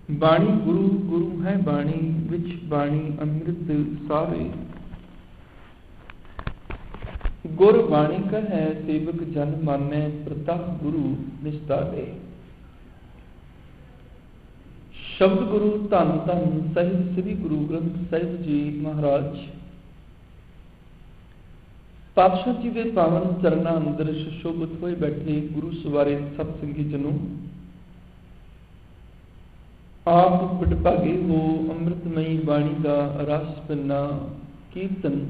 ਬਾਣੀ ਗੁਰੂ, ਗੁਰੂ ਹੈ ਬਾਣੀ, ਵਿੱਚ ਬਾਣੀ ਅੰਮ੍ਰਿਤ ਸਾਰੇ। ਗੁਰ ਬਾਣੀ ਕਹੈ ਸੇਵਕ ਜਨ ਮਾਨੈ, ਪ੍ਰਤੱਖ ਗੁਰੂ ਨਿਸਤਾਰੇ। ਸ਼ਬਦ ਗੁਰੂ ਧੰਨ ਧੰਨ ਸਾਹਿਬ ਸ੍ਰੀ ਗੁਰੂ ਗ੍ਰੰਥ ਸਾਹਿਬ ਜੀ ਮਹਾਰਾਜ। ਪਾਤਸ਼ਾਹ ਜੀ ਦੇ ਪਾਵਨ ਚਰਨਾਂ ਅੰਦਰ ਸੁਸ਼ੋਭਿਤ ਹੋਏ ਬੈਠੇ ਗੁਰੂ ਸਵਾਰੇ ਸਤ ਸੰਗੀ ਜਨੋ, ਆਪ ਵਡਭਾਗੇ ਹੋ ਅੰਮ੍ਰਿਤਮਈ ਬਾਣੀ ਦਾ ਰਸ ਪਿੰਨਾ ਕੀਰਤਨ।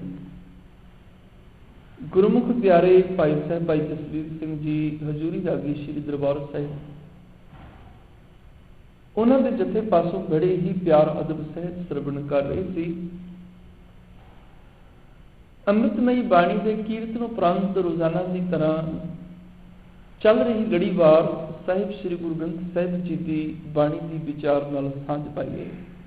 ਗੁਰਮੁਖ ਪਿਆਰੇ ਭਾਈ ਸਾਹਿਬ ਭਾਈ ਜਸਵੀਰ ਸਿੰਘ ਜੀ ਹਜ਼ੂਰੀ ਰਾਗੀ ਸ਼੍ਰੀ ਦਰਬਾਰ ਸਾਹਿਬ, ਉਹਨਾਂ ਦੇ ਜਥੇ ਪਾਸੋਂ ਬੜੇ ਹੀ ਪਿਆਰ ਅਦਬ ਸਹਿਤ ਸਰਵਣ ਕਰ ਰਹੇ ਸੀ। ਅੰਮ੍ਰਿਤਮਈ ਬਾਣੀ ਦੇ ਕੀਰਤਨ ਉਪਰੰਤ ਰੋਜ਼ਾਨਾ ਦੀ ਤਰ੍ਹਾਂ ਚੱਲ ਰਹੀ ਲੜੀਵਾਰ ਸਾਹਿਬ ਸ੍ਰੀ ਗੁਰੂ ਗ੍ਰੰਥ ਸਾਹਿਬ ਜੀ ਦੀ ਬਾਣੀ ਦੀ ਵਿਚਾਰ ਨਾਲ ਸਾਂਝ ਪਾਈਏ।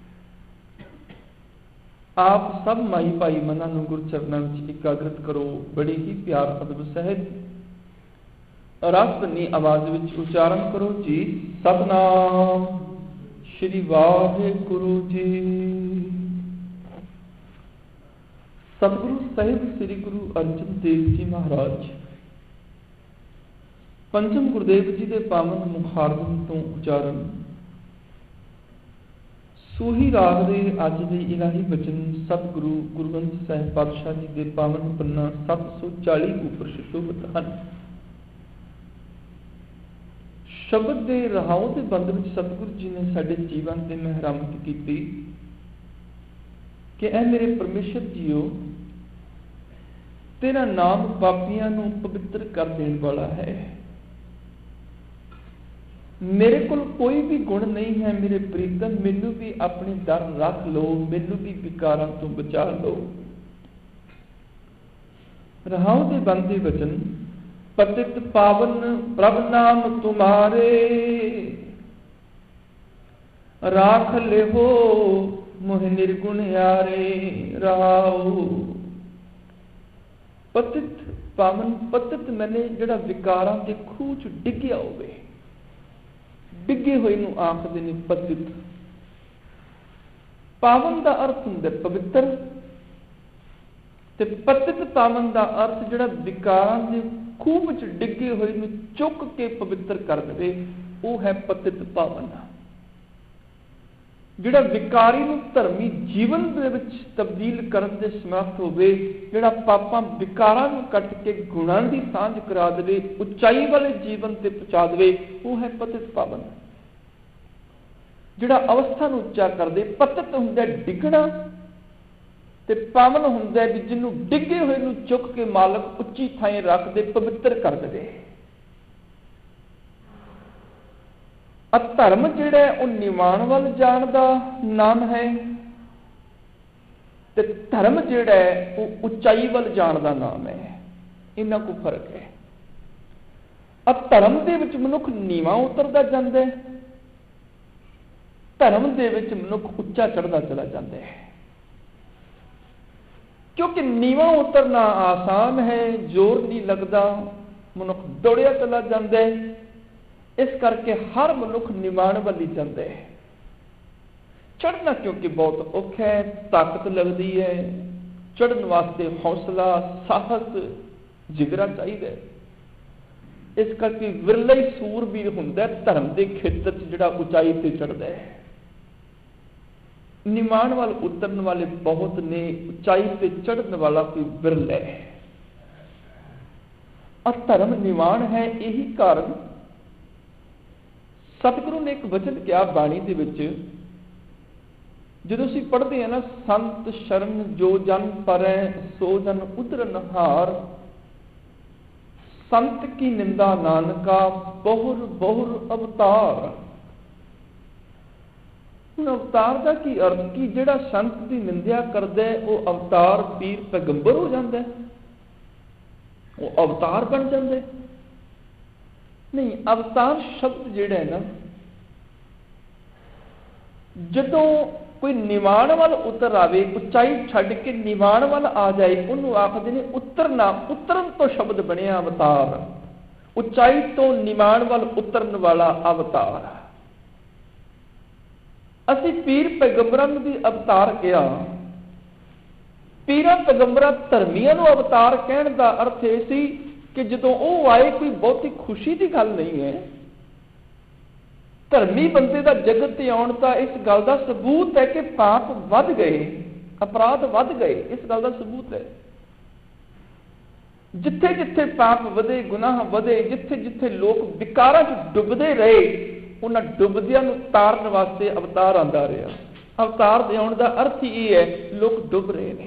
ਆਪ ਸਭ ਮਾਈ ਭਾਈ ਮਨਾਂ ਨੂੰ ਗੁਰਚਰਨਾਂ ਵਿੱਚ ਇਕਾਗਰਤ ਕਰੋ। ਬੜੀ ਹੀ ਪਿਆਰ ਅਦਬ ਸਹਿਤ ਰਸ ਭੰਨੀ ਆਵਾਜ਼ ਵਿੱਚ ਉਚਾਰਨ ਕਰੋ ਜੀ, ਸਤਿਨਾਮ ਸ਼੍ਰੀ ਵਾਹਿਗੁਰੂ ਜੀ। ਸਤਿਗੁਰੂ ਸਾਹਿਬ ਸ੍ਰੀ ਗੁਰੂ ਅਰਜਨ ਦੇਵ ਜੀ ਮਹਾਰਾਜ ਪੰਚਮ ਗੁਰਦੇਵ ਜੀ ਦੇ ਪਾਵਨ ਮੁਖਾਰਬੰਦ ਤੋਂ ਉਚਾਰਨ ਸੂਹੀ ਰਾਗ ਦੇ ਅੱਜ ਦੇ ਇਲਾਹੀ ਬਚਨ ਸਤਿਗੁਰੂ ਗੁਰੂ ਗ੍ਰੰਥ ਸਾਹਿਬ ਪਾਤਸ਼ਾਹ ਜੀ ਦੇ ਪਾਵਨ ਪੰਨਾ 740 ਉੱਪਰ ਸੁਸ਼ੋਭਿਤ ਹਨ। ਸ਼ਬਦ ਦੇ ਰਹਾਉ ਦੇ ਬੰਦ ਵਿੱਚ ਸਤਿਗੁਰੂ ਜੀ ਨੇ ਸਾਡੇ ਜੀਵਨ ਤੇ ਮਿਹਰਮਤ ਕੀਤੀ ਕਿ ਐ ਮੇਰੇ ਪਰਮੇਸ਼ਰ ਜੀਓ, ਤੇਰਾ ਨਾਮ ਪਾਪੀਆਂ ਨੂੰ ਪਵਿੱਤਰ ਕਰ ਦੇਣ ਵਾਲਾ ਹੈ। ਮੇਰੇ ਕੋਲ ਕੋਈ ਵੀ ਗੁਣ ਨਹੀਂ ਹੈ ਮੇਰੇ ਪ੍ਰੀਤਮ, ਮੈਨੂੰ ਵੀ ਆਪਣੇ ਦਰ ਰੱਖ ਲਓ, ਮੈਨੂੰ ਵੀ ਵਿਕਾਰਾਂ ਤੋਂ ਬਚਾ ਲਓ। ਰਹਾਉ ਦੇ ਬੰਦ ਦੇ ਵਚਨ ਪਤਿਤ ਪਾਵਨ ਪ੍ਰਭ ਨਾਮ ਤੁਮਾਰੇ, ਰਾਖ ਲਿਹੋ ਮੋਹਿ ਨਿਰਗੁਣ ਯਾਰੇ। ਰਹਾਉ ਪਤਿਤ ਪਾਵਨ, ਪਤਿਤ ਮੈਨੇ ਜਿਹੜਾ ਵਿਕਾਰਾਂ ਦੇ ਖੂਹ ਚ ਡਿੱਗਿਆ ਹੋਵੇ, ਡਿੱਗੇ ਹੋਏ ਨੂੰ ਆਖਦੇ ਨੇ ਪਤਿਤ। ਪਾਵਨ ਦਾ ਅਰਥ ਹੁੰਦਾ ਪਵਿੱਤਰ, ਤੇ ਪਤਿਤ ਪਾਵਨ ਦਾ ਅਰਥ ਜਿਹੜਾ ਵਿਕਾਰਾਂ ਦੇ ਖੂਹ ਵਿੱਚ ਡਿੱਗੇ ਹੋਏ ਨੂੰ ਚੁੱਕ ਕੇ ਪਵਿੱਤਰ ਕਰ ਦੇਵੇ, ਉਹ ਹੈ ਪਤਿਤ ਪਾਵਨ। ਜਿਹੜਾ ਵਿਕਾਰੀ ਨੂੰ ਧਰਮੀ ਜੀਵਨ ਦੇ ਵਿੱਚ ਤਬਦੀਲ ਕਰਨ ਦੇ ਸਮਰੱਥ ਹੋਵੇ, ਜਿਹੜਾ ਪਾਪਾਂ ਵਿਕਾਰਾਂ ਨੂੰ ਕੱਟ ਕੇ ਗੁਣਾਂ ਦੀ ਸਾਂਝ ਕਰਾ ਦੇਵੇ, ਉਚਾਈ ਵਾਲੇ ਜੀਵਨ ਤੇ ਪਹੁੰਚਾ ਦੇਵੇ, ਉਹ ਹੈ ਪਤਿਤ ਪਾਵਨ। ਜਿਹੜਾ ਅਵਸਥਾ ਨੂੰ ਉੱਚਾ ਕਰਦੇ, ਪਤਿਤ ਹੁੰਦਾ ਡਿੱਗਣਾ, ਤੇ ਪਾਵਨ ਹੁੰਦਾ ਵੀ ਜਿਹਨੂੰ ਡਿੱਗੇ ਹੋਏ ਨੂੰ ਚੁੱਕ ਕੇ ਮਾਲਕ ਉੱਚੀ ਥਾਂ ਰੱਖ ਦੇ, ਪਵਿੱਤਰ ਕਰ ਦੇਵੇ। ਅਧਰਮ ਜਿਹੜਾ ਉਹ ਨਿਵਾਣ ਵੱਲ ਜਾਣ ਦਾ ਨਾਮ ਹੈ, ਤੇ ਧਰਮ ਜਿਹੜਾ ਉਹ ਉਚਾਈ ਵੱਲ ਜਾਣ ਦਾ ਨਾਮ ਹੈ। ਇਹਨਾਂ ਕੋ ਫਰਕ ਹੈ। ਅਧਰਮ ਦੇ ਵਿੱਚ ਮਨੁੱਖ ਨੀਵਾਂ ਉਤਰਦਾ ਜਾਂਦਾ ਹੈ, ਧਰਮ ਦੇ ਵਿੱਚ ਮਨੁੱਖ ਉੱਚਾ ਚੜ੍ਹਦਾ ਚਲਾ ਜਾਂਦਾ ਹੈ। ਕਿਉਂਕਿ ਨੀਵਾਂ ਉਤਰਨਾ ਆਸਾਨ ਹੈ, ਜ਼ੋਰ ਨਹੀਂ ਲੱਗਦਾ, ਮਨੁੱਖ ਦੌੜਿਆ ਚਲਾ ਜਾਂਦਾ ਹੈ। ਇਸ ਕਰਕੇ ਹਰ ਮਨੁੱਖ ਨਿਵਾਣ ਵੱਲ ਹੀ ਜਾਂਦਾ ਹੈ। ਚੜ੍ਹਨਾ ਕਿਉਂਕਿ ਬਹੁਤ ਔਖਾ ਹੈ, ਤਾਕਤ ਲੱਗਦੀ ਹੈ। ਚੜ੍ਹਨ ਵਾਸਤੇ ਹੌਸਲਾ, ਸਾਹਸ, ਜਿਗਰਾ ਚਾਹੀਦਾ ਹੈ। ਇਸ ਕਰਕੇ ਵਿਰਲਾ ਹੀ ਸੂਰਬੀਰ ਹੁੰਦਾ ਧਰਮ ਦੇ ਖੇਤਰ 'ਚ ਜਿਹੜਾ ਉਚਾਈ ਤੇ ਚੜ੍ਹਦਾ ਹੈ। ਨਿਮਾਣ ਵੱਲ ਉਤਰਨ ਵਾਲੇ ਬਹੁਤ ਨੇ, ਉਚਾਈ ਤੇ ਚੜ੍ਹਨ ਵਾਲਾ ਕੋਈ ਵਿਰਲਾ ਹੈ। ਅਧਰਮ ਨਿਵਾਣ ਹੈ। ਇਹੀ ਕਾਰਨ ਸਤਿਗੁਰੂ ਨੇ ਇੱਕ ਵਚਨ ਕਿਹਾ ਬਾਣੀ ਦੇ ਵਿੱਚ, ਜਦੋਂ ਅਸੀਂ ਪੜ੍ਹਦੇ ਹਾਂ ਨਾ, ਸੰਤ ਸ਼ਰਨ ਜੋ ਜਨ ਪਰੈ ਸੋ ਜਨ ਉਧਰਨ ਹਾਰ, ਸੰਤ ਕੀ ਨਿੰਦਾ ਨਾਨਕਾ ਬਹੁਰ ਬਹੁਰ ਅਵਤਾਰ। ਹੁਣ ਅਵਤਾਰ ਦਾ ਕੀ ਅਰਥ? ਕਿ ਜਿਹੜਾ ਸੰਤ ਦੀ ਨਿੰਦਿਆ ਕਰਦਾ ਉਹ ਅਵਤਾਰ ਪੀਰ ਪੈਗੰਬਰ ਹੋ ਜਾਂਦਾ, ਉਹ ਅਵਤਾਰ ਬਣ ਜਾਂਦਾ? ਨਹੀਂ, ਅਵਤਾਰ ਸ਼ਬਦ ਜਿਹੜਾ ਹੈ ਨਾ, ਜਦੋਂ ਕੋਈ ਨਿਵਾਣ ਵੱਲ ਉਤਰ ਆਵੇ, ਉਚਾਈ ਛੱਡ ਕੇ ਨਿਵਾਣ ਵੱਲ ਆ ਜਾਏ, ਉਹਨੂੰ ਆਖਦੇ ਨੇ ਉਤਰਨਾ। ਉਤਰਨ ਤੋਂ ਸ਼ਬਦ ਬਣਿਆ ਅਵਤਾਰ, ਉਚਾਈ ਤੋਂ ਨਿਵਾਣ ਵੱਲ ਉਤਰਨ ਵਾਲਾ ਅਵਤਾਰ। ਅਸੀਂ ਪੀਰ ਪੈਗੰਬਰਾਂ ਨੂੰ ਵੀ ਅਵਤਾਰ ਕਿਹਾ। ਪੀਰਾਂ ਪੈਗੰਬਰਾਂ ਧਰਮੀਆਂ ਨੂੰ ਅਵਤਾਰ ਕਹਿਣ ਦਾ ਅਰਥ ਇਹ ਸੀ ਕਿ ਜਦੋਂ ਉਹ ਆਏ ਕੋਈ ਬਹੁਤੀ ਖੁਸ਼ੀ ਦੀ ਗੱਲ ਨਹੀਂ ਹੈ। ਧਰਮੀ ਬੰਦੇ ਦਾ ਜਗਤ ਤੇ ਆਉਣ ਦਾ ਇਸ ਗੱਲ ਦਾ ਸਬੂਤ ਹੈ ਕਿ ਪਾਪ ਵੱਧ ਗਏ, ਅਪਰਾਧ ਵੱਧ ਗਏ। ਇਸ ਗੱਲ ਦਾ ਸਬੂਤ ਹੈ। ਜਿੱਥੇ ਜਿੱਥੇ ਪਾਪ ਵਧੇ, ਗੁਨਾਹ ਵਧੇ, ਜਿੱਥੇ ਜਿੱਥੇ ਲੋਕ ਵਿਕਾਰਾਂ 'ਚ ਡੁੱਬਦੇ ਰਹੇ, ਉਹਨਾਂ ਡੁੱਬਦਿਆਂ ਨੂੰ ਤਾਰਨ ਵਾਸਤੇ ਅਵਤਾਰ ਆਉਂਦਾ ਰਿਹਾ। ਅਵਤਾਰ ਦੇ ਆਉਣ ਦਾ ਅਰਥ ਹੀ ਇਹ ਹੈ, ਲੋਕ ਡੁੱਬ ਰਹੇ ਨੇ।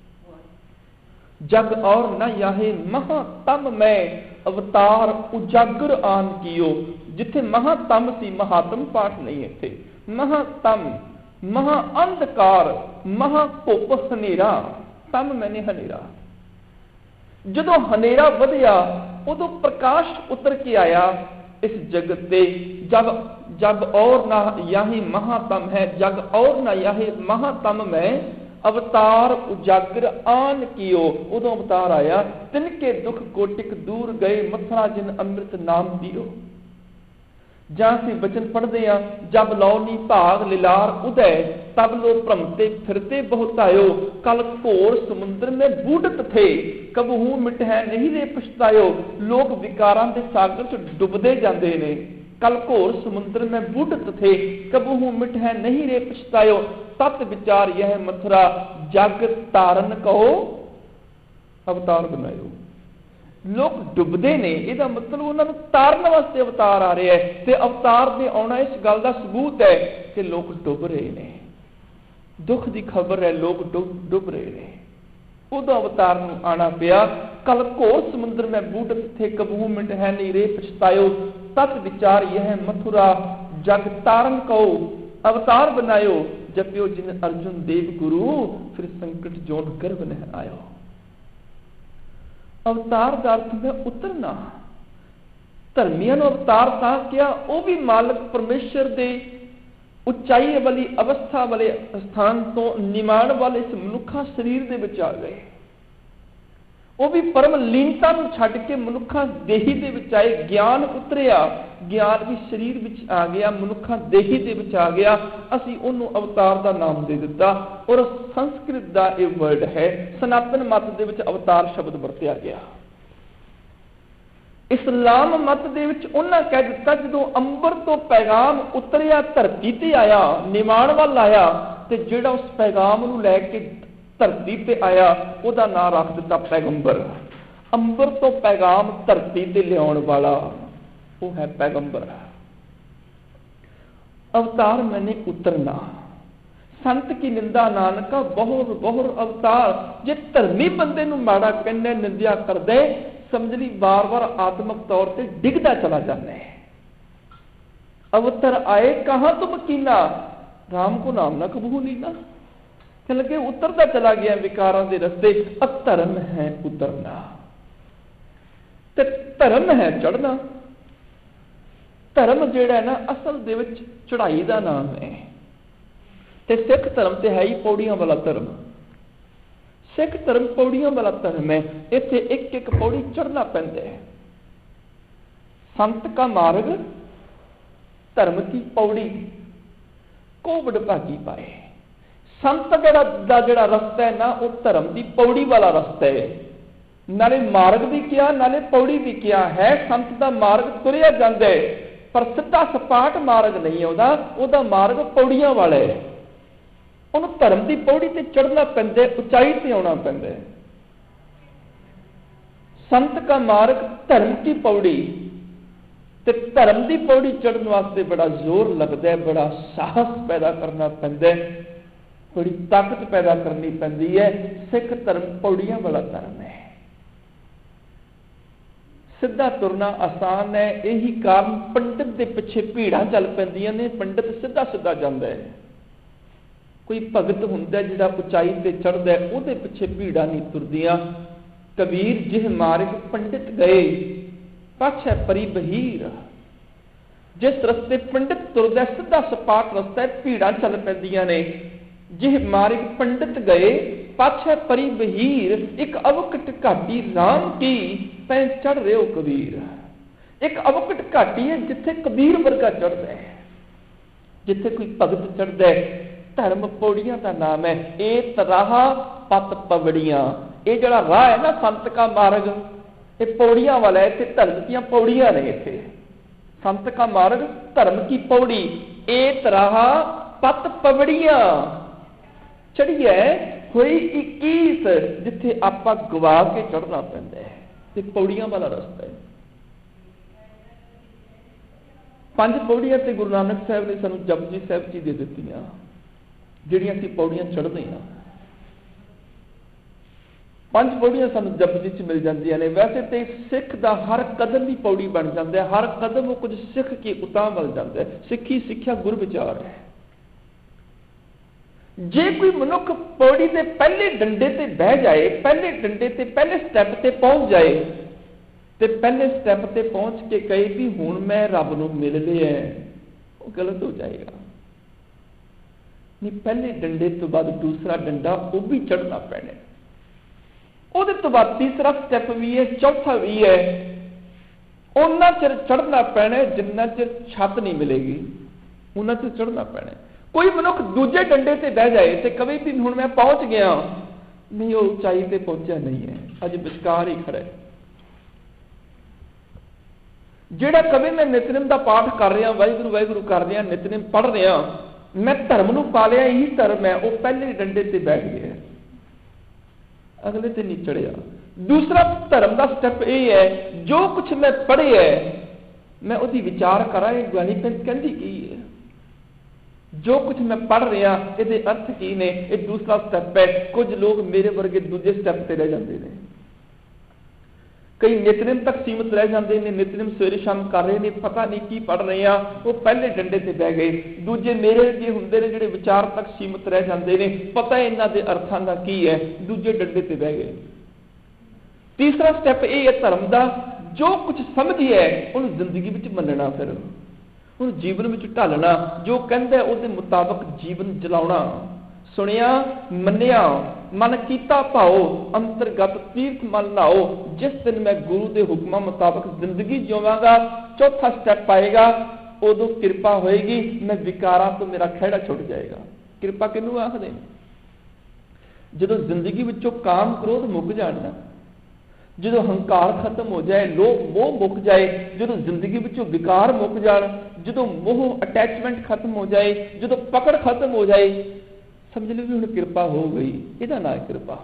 ਜਗ ਔਰ ਨਾ ਯਾਹੇ ਮਹਾਤਮ ਮੈਂ ਅਵਤਾਰ ਉਜਾਗਰ ਆਨ ਕੀਓ। ਜਿੱਥੇ ਮਹਾਤਮ ਸੀ, ਮਹਾਤਮ ਪਾਠ ਨਹੀਂ ਇੱਥੇ। ਮਹਾਤਮ, ਮਹਾ ਅੰਧਕਾਰ, ਮਹਾ ਧੁੱਪ, ਹਨੇਰਾ, ਤਮ ਮੈਨੇ ਹਨੇਰਾ। ਜਦੋਂ ਹਨੇਰਾ ਵਧਿਆ ਉਦੋਂ ਪ੍ਰਕਾਸ਼ ਉਤਰ ਕੇ ਆਇਆ ਇਸ ਜਗਤ ਤੇ। ਜਬ ਔਰ ਨਾ ਯਾਹੀ ਮਹਾਤਮ ਹੈ, ਜਗ ਔਰ ਨਾ ਯਾਹੀ ਮਹਾਤਮ ਮੈਂ ਅਵਤਾਰ ਉਜਾਗਰ ਆਨ ਕੀਓ। ਉਦੋਂ ਅਵਤਾਰ ਆਇਆ। ਤਿਨਕੇ ਦੁੱਖ ਕੋਟਿਕ ਦੂਰ ਗਏ, ਮਥਰਾ ਜਿਨ ਅੰਮ੍ਰਿਤ ਨਾਮ ਪੀਓ। ਜਾਂ ਅਸੀਂ ਬਚਨ ਪੜ੍ਹਦੇ ਹਾਂ, ਜਬ ਲੌ ਨੀ ਭਾਗ ਲਿਲਾਰ ਉਦੈ, ਤਬ ਲੋ ਭ੍ਰਮਤੇ ਫਿਰਤੇ ਬਹੁਤਾਇਓ। ਕਲ ਘੋਰ ਸਮੁੰਦਰ में बूढ़त थे, ਕਬਹੂ ਮਿਟਹਿ ਨਹੀਂ ਰੇ ਪਛਤਾਇਓ। ਲੋਕ ਵਿਕਾਰਾਂ ਦੇ ਸਾਗਰ 'ਚ ਡੁੱਬਦੇ ਜਾਂਦੇ ਨੇ। ਕਲ ਘੋਰ ਸਮੁੰਦਰ में बूढ़त थे, कबहू मिटहै नहीं रे पछतायो। तत विचार यह मथुरा, जग तारन कहो अवतार बनायो। लोग डुबदे ने, ਇਹਦਾ ਮਤਲਬ ਉਹਨਾਂ ਨੂੰ ਤਾਰਨ ਵਾਸਤੇ ਅਵਤਾਰ ਆ ਰਿਹਾ ਹੈ। ਤੇ ਅਵਤਾਰ ਦੇ ਆਉਣਾ ਇਸ ਗੱਲ ਦਾ ਸਬੂਤ ਹੈ ਕਿ ਲੋਕ ਡੁੱਬ ਰਹੇ ਨੇ। ਦੁੱਖ ਦੀ ਖਬਰ ਹੈ, ਲੋਕ ਡੁੱਬ ਰਹੇ ਨੇ। ਉਦੋਂ ਅਵਤਾਰ ਨੂੰ ਆਣਾ ਪਿਆ। ਕਲ ਘੋਰ ਸਮੁੰਦਰ में बूढ़त थे, कबहू मिटहै नहीं रे पछतायो। तत विचार यह मथुरा, जग तारन कहो अवतार बनायो। जपियो जिन अर्जुन देव गुरु, फिर संकट जोन गर्भ न आयो। अवतार का अर्थ है उतरना। धर्मियों ने अवतार था क्या, वो भी मालिक परमेश्वर दे उचाई वाली अवस्था वाले स्थान तो निमान वाले इस मनुखा शरीर दे विच आ गए। वो भी परम लीनता नूं छड्ड के मनुखा देही दे विच आए। ज्ञान उतरिया, ज्ञान भी शरीर विच आ गया, मनुखा देही दे विच आ गया। असीं उहनूं अवतार दा नाम दे दिता। और संस्कृत दा इह वर्ड है, सनातन मत दे विच अवतार शब्द वरतिया गया। इस्लाम मत दे विच उन्हां कह दिता, जदों अंबर तो पैगाम उतरिया, धरती ते आया, निमाण वल आया, ते जिहड़ा उस पैगाम नूं लै के धरती पे आया, ਉਹਦਾ ਨਾਂ ਰੱਖ ਦਿੱਤਾ ਪੈਗੰਬਰ। अंबर तो पैगाम धरती ते लियाउण वाला वो है पैगंबर। अवतार मैंने उतरना, संत की निंदा नानका बहुर बहुर अवतार। जे धर्मी बंदे नूं माड़ा कहने, निंदिया करदे, समझ ली बार बार आत्मक तौर पर डिगदा चला जाने। अवतर आए कहां तुम कीना, राम को नाम ना कबू लीना। कह लगे उतरता चला गया विकारां दे रस्ते। अधर्म है उतरना ते धर्म है चढ़ना। धर्म जिहड़ा है ना, असल दे विच चढ़ाई दा नाम है। ते सिख धर्म ते है ही पौड़ियां वाला धर्म। सिख धर्म पौड़ियां वाला धर्म है। इत्थे एक एक पौड़ी चढ़ना पैंदा है। संत का मार्ग धर्म की पौड़ी को बड़भागी पाए। संत दा जिहड़ा रस्ता है ना, वो धर्म की पौड़ी वाला रस्ता है। नाले मार्ग भी किया, नाले पौड़ी भी किया है। संत का मार्ग तुरिया जाता है, पर सीधा सपाट मार्ग नहीं है। ਉਹਦਾ मार्ग पौड़ियां वाला है। ਉਹਨੂੰ धर्म की पौड़ी ते चढ़ना पैंदा है, उचाई ते आउणा पैंदा है। संत का मार्ग धर्म की पौड़ी, ते धर्म की पौड़ी चढ़ने वास्ते बड़ा जोर लगता है, बड़ा साहस पैदा करना पैंदा है, बड़ी ताकत पैदा करनी पैंदी है। सिख धर्म पौड़ियां वाला धर्म है। सीधा तुरना आसान है। यही कारण पंडित के पिछे भीड़ां चल पैंदियां ने। पंडित सीधा सीधा जाता है। कोई भगत हुंदा जिहड़ा उचाई ते चढ़दा है, उहदे पिछे भीड़ां नहीं तुरदियां। कबीर जिह मार्ग पंडित गए, पाछे परी बहीर। जिस रस्ते पंडित तुरदा, सीधा सपाट रस्ता है, भीड़ां चल पैंदियां ने। जिह मार्ग पंडित गए, पाछे परी बहीर। एक अवकट घाटी राम की, तैं चढ़ रहे हो कबीर। एक अवकट घाटी है जिथे कबीर वर्गा चढ़ता है। जिथे कोई भगत चढ़दा है, धर्म पौड़ियां का नाम है। ए तराह पत पवड़ियां, ये जड़ा राह है ना संत का मार्ग, ये पौड़ियां वाला है। इत्थे धर्म की पौड़ियां ने, इत्थे संत का मार्ग धर्म की पौड़ी। ए तराह पत पवड़ियां चढ़ी है हुई 21, जिथे आपां गवा के चढ़ना पैंदा है, ते पौड़ियां वाला रस्ता है। 5 पौड़ियां ते गुरु नानक साहब ने सानू जपजी साहब जी दे दित्तियां, जिहड़ियां असीं पौड़ियां चढ़दे हां। 5 पौड़ियां सानू जपजी च मिल जांदियां ने। वैसे तो सिख दा हर कदम ही पौड़ी बन जाता है, हर कदम वो कुछ सिख के उतां मिल जाता है। सिੱਖੀ सिक्ख्या गुर विचार है। जे कोई मनुख पौड़ी के पहले डंडे ते बह जाए, पहले डंडे ते पहले स्टैप ते पहुंच जाए, तो पहले स्टैप ते पहुंच के कहे भी हुण मैं रब नूं मिल लिया, वो गलत हो जाएगा। नहीं, पहले डंडे तो बाद दूसरा डंडा वो भी चढ़ना पैना, ਉਹਦੇ ਤੋਂ ਬਾਅਦ तीसरा स्टैप भी है, चौथा भी है। उन्ना चिर चढ़ना पैना जिन्ना चिर छत नहीं मिलेगी, उन्ना चिर चढ़ना पैना। कोई मनुख दूजे डंडे से बह जाए तो कभी भी हुण मैं पहुंच गया, नहीं, वो ऊंचाई से पहुंचा नहीं है, अज विचकार ही खड़ा है। ਜਿਹੜਾ कभी मैं नितनेम का पाठ कर रहा, वाहिगुरू वाहिगुरू कर रहा, नितनेम पढ़ रहा, मैं धर्म नूं पा लिया, यही धर्म है, वो पहले डंडे से बैठ गया, अगले से नहीं चढ़िया। दूसरा धर्म का स्टैप यह है, जो कुछ मैं पढ़े है मैं उसकी विचार करा, ये गुआनी कहती की है, जो कुछ मैं पढ़ रहा ये अर्थ की ने, ये दूसरा स्टैप है। कुछ लोग मेरे वर्गे दूजे स्टैप से रह जाते हैं, कई नितनेम तक सीमित रह जाते हैं, नितनेम सवेरे शाम कर रहे हैं, पता नहीं की पढ़ रहे हैं, वो पहले डंडे से बह गए। दूजे मेरे जे होंदे ने जिहड़े विचार तक सीमित रह जाते हैं, पता इन्हां दे अर्थां दा की है, दूजे डंडे से बह गए। तीसरा स्टैप ये है धर्म का, जो कुछ समझी है उन्हें जिंदगी में मनना, फिर उन्हें जीवन में ढालना, जो कहता है उसके मुताबिक जीवन जलाउणा। सुनिया मन्निया मन कीता भाओ, अंतरगत तीर्थ मन लाओ, जिस दिन मैं गुरु के हुक्मां मुताबिक जिंदगी जीवांगा, चौथा स्टैप आएगा, उदों किरपा होएगी, मैं विकारां तो मेरा खैड़ा छुट जाएगा। किरपा किनू आखदे? जदों जिंदगी विचों काम क्रोध मुक जाना, जो हंकार खत्म हो जाए, लोभ मोह मुक जाए, जो जिंदगी विचों विकार मुक जाए, जो मोह अटैचमेंट खत्म हो जाए, जो पकड़ खत्म हो जाए, समझ लो भी हुण किरपा हो गई। इहदा नाम है किरपा।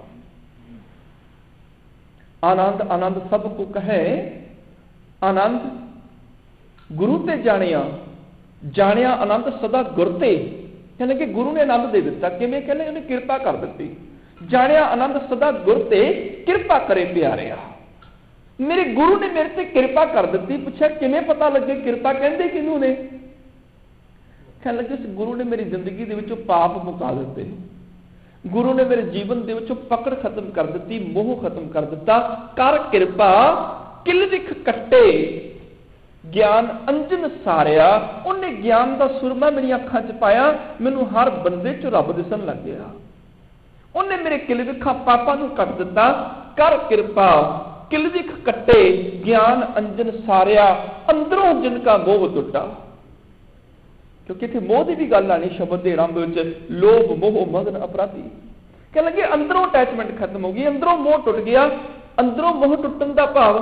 आनंद आनंद सब को कहे, आनंद गुरु ते जानिया, जानिया आनंद सदा गुर ते, यानी कि गुरु ने आनंद दे दिता। किवें? कहने उन्हें किरपा कर दी। जानिया आनंद सदा गुर ते, किरपा करे प्यारिया। मेरे गुरु ने मेरे ते किरपा कर दी। पूछा किवें पता लगे किरपा कहंदे किनू ने? कहने लगे उस गुरु ने मेरी जिंदगी दे विचों पाप मुका दिते, गुरु ने मेरे जीवन दे विचों पकड़ खत्म कर दी, मोह खत्म कर दिता। कर किरपा किल दिख कट्टे, ज्ञान अंजन सारिया। उन्हें ज्ञान का सुरमा मेरी अखां च पाया, मैनू हर बंदे च रब दिसन लग गया। उन्हें मेरे किल विखा पापां नूं कट दिता। कर किरपा किल दिख कट्टे, ज्ञान अंजन सारिया, अंदरों जिनका मोह टुटा। क्योंकि इतने मोह की भी गल आनी शब्द के आरंभ में, लोभ मोह मगन अपराधी। कह लगे अंदरों अटैचमेंट खत्म हो गई, अंदरों मोह टुट गया। अंदरों मोह टुटन का भाव,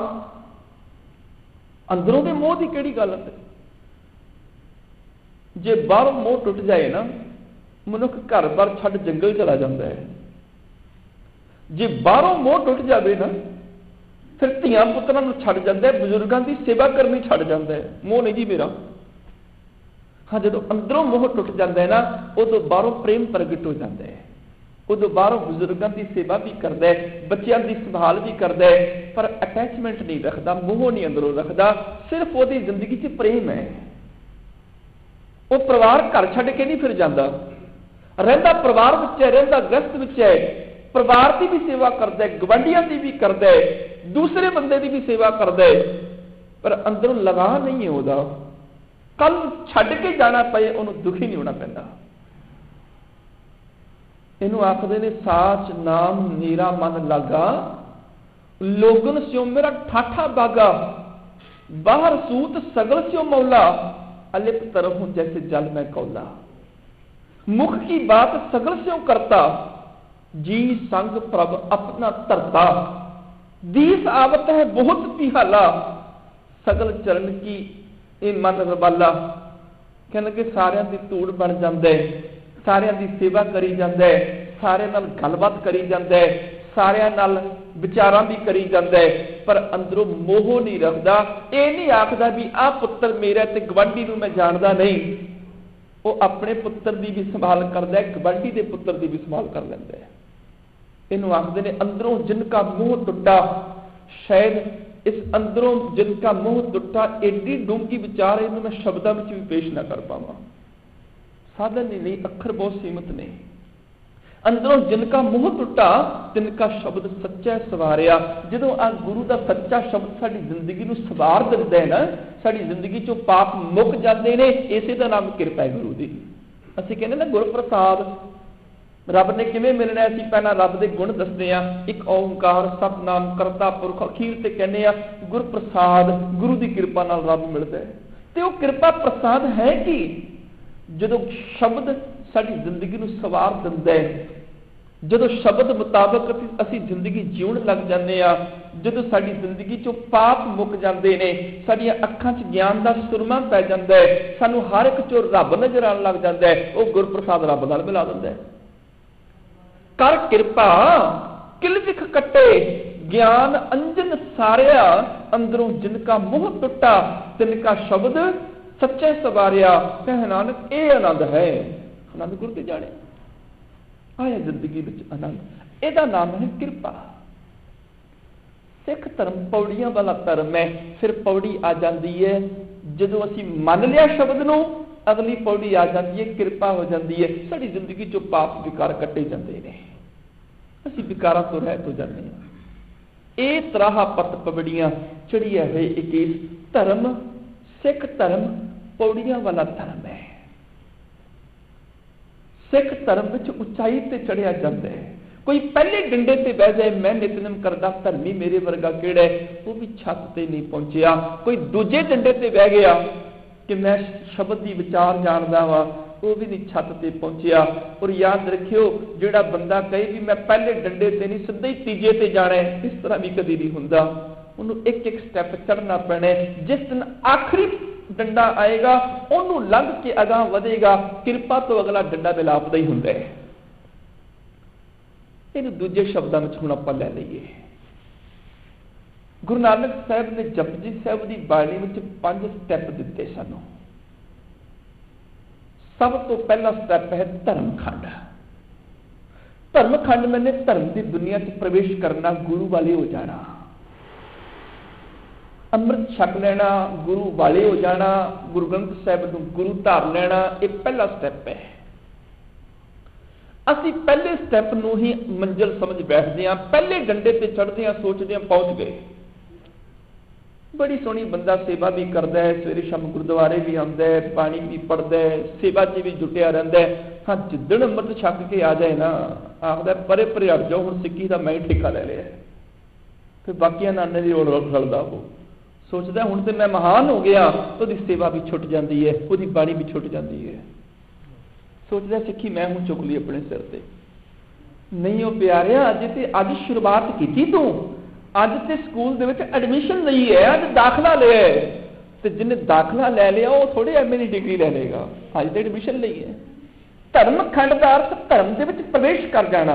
अंदरों के मोह की केड़ी गल है? जे बाहरों मोह टुट जाए ना, मनुख घर बार छड्ड जंगल चला जाता है। जे बाहरों मोह टुट जाए ना, फिर धियां पुत्रां नूं छड्ड जांदा है, बजुर्गों की सेवा करनी छड्ड जाता है। मोह नहीं जी मेरा। हाँ, जो अंदरों मोह टुट जाता है ना, उदों बाहरों प्रेम प्रगट हो जाता है, उदों बाहरों बुजुर्गों की सेवा भी करता है, बच्चों की संभाल भी करता है, पर अटैचमेंट नहीं रखता, मोह नहीं अंदरों रखता। सिर्फ वो जिंदगी च प्रेम है। वो परिवार घर छड्ड के नहीं फिर जाता, रहिंदा परिवार विच है, रहिंदा गृहस्थ विच है, परिवार की भी सेवा करता है, गवांढियों की भी करता है, दूसरे बंदे की भी सेवा करता है, पर अंदरों लगा नहीं है उहदा। कल छड्ड के जाना पे उन्होंने दुखी नहीं होना पैंदा। इनू आखदे ने साच नाम नीरा मन लागा, लोगन स्यों मेरा ठाठा बागा, बाहर सूत सगल स्यों मौला, अलिप तरहूं जैसे जल में कौला। मुख की बात सगल स्यों करता, जी संग प्रभ अपना धरता। दीस आवत है बहुत पिहाला, सगल चरण की ये मन रबाला। कहने लगे सारिਆਂ ਦੀ ਧੂੜ बन जाता है, सारिਆਂ ਦੀ सेवा करी जाता है, सारिਆਂ नाल गलबात करी जाता है, सारिਆਂ नाल विचारां भी करी जाता है, पर अंदरों मोह नहीं रखता। ये नहीं आखदा भी आ पुत्र मेरा ते गवांढी नूं मैं जानदा नहीं। वो अपने पुत्र की भी संभाल करता है, गवांढी के पुत्र की भी संभाल कर लैंदा है। इनू आखदे ने अंदरों जिनका मोह टुटा। शायद इस अंदरों जिनका मोह टुटा एडी डूंगी विचार इनू मैं शब्दों में भी पेश ना कर पावा। साधन ही नहीं, अखर बहुत सीमित ने। अंदरों जिनका मोह टुटा तिनका शब्द सच्चा सवारिया। जो आ गुरु का सच्चा शब्द साडी जिंदगी नूं सवार दिंदा है ना, साडी जिंदगी चों पाप मुक जाते हैं। इसे का नाम किरपा है गुरु की। असीं कहने ना गुर प्रसाद रब ने किवें मिलना। असीं पहलां रब दे गुण दसदे आ, एक ओंकार सतनाम करता पुरख, अखीर ते कहने आ गुर प्रसाद। गुरु की कृपा नाल रब मिलदा है। ते वो कृपा प्रसाद है कि जदों शब्द साडी जिंदगी नूं सवार दिंदा है, जदों शब्द मुताबक असीं जिंदगी जीउण लग जांदे आ, जदों साडी जिंदगी चों पाप मुक जांदे ने, साडीआं अखां 'च ज्ञान दा सुरमा पै जांदा है, सानूं हर एक चों रब नज़र आउण लग जांदा है, वो गुर प्रसाद रब नाल मिला दिंदा है। कर कृपा किल विख कटे, ज्ञान अंजन सारिया। अंदरों जिनका मोह टुटा तिनका शब्द सच्चे सवारिया। कह नानक ये आनंद है। आनंद गुरु के जाने आया जिंदगी विच आनंद। ਇਹਦਾ नाम है कृपा। सिख धर्म पौड़ियां वाला धर्म है। फिर पौड़ी आ जाती है जदों असीं मन लिया शब्द नूं, अगली पौड़ी आ जाती है कृपा हो जाती है। साडी जिंदगी चों पाप विकार कट्टे जाते हैं, असीं विकारां तो रहत हो जाते हैं। ये तराह पत पवड़ियां चढ़िया है एक धर्म। सिख धर्म पौड़ियां वाला धर्म है। सिख धर्म विच उचाई ते चढ़िया जाता है। कोई पहले डंडे ते बह जाए मैं नितनेम करदा धर्मी मेरे वर्गा किहड़ा है, वो भी छत ते नहीं पहुंचिया। कोई दूजे डंडे ते बह गया कि मैं शब्द की विचार जानदा वा, वो भी नहीं छत ते पहुंचिया। और याद रखियो जिहड़ा बंदा कहे भी मैं पहले डंडे ते नहीं सीधे ही तीजे ते जाना है, इस तरह भी कभी नहीं हुंदा। उन्होंने एक एक स्टैप चढ़ना पैना है। जिस दिन आखिरी डंडा आएगा उन्होंने लंघ के अगां वधेगा। कृपा तो अगला डंडा विलाप दा ही हुंदा है। इन्हूं दूजे शब्दों में हुण आपां लै लईए। गुरु नानक साहब ने जपजी साहब की बाणी में 5 स्टैप दिते सानूं। सब तो पहला स्टैप है धर्मखंड। धर्मखंड मैंने धर्म की दुनिया च प्रवेश करना, गुरु वाले हो जाना, अमृत छक लेना, गुरु वाले हो जाना, गुरु ग्रंथ साहिब नूं गुरु धार लेना। ये पहला स्टैप है। असीं पहले स्टैप नूं ही मंजिल समझ बैठते हैं। पहले डंडे ते चढ़ते हैं, सोचते हैं पहुंच गए। बड़ी सोहनी बंदा सेवा भी करता है, सवेरे शाम गुरुद्वारे भी आता है, पानी भी पढ़ता है, सेवा च भी जुटिया रहता है। हाँ जिद्दण अमृत छक के आ जाए ना, आखदा परे परे हट जाओ, हुण सिक्की दा मैं ही ठेका ले लिया। फिर बाकियां नाने दी ओड़ रलदा। वो सोचता हुण ते मैं महान हो गया, तो उसकी सेवा भी छुट जाती है, उसकी बाणी भी छुट जाती है। सोचता सिक्खी मैं हूँ चुक ली अपने सिर ते। नहीं वो प्यारिया, अज शुरुआत की तू, अज तो स्कूल दे विच एडमिशन लई है, अज दाखला लिया है। तो जिन्हें दाखला ले लिया वो थोड़े एमए की डिग्री ले लेगा, अज तो एडमिशन लई है। धर्म खंड का अर्थ धर्म दे विच प्रवेश कर जाना,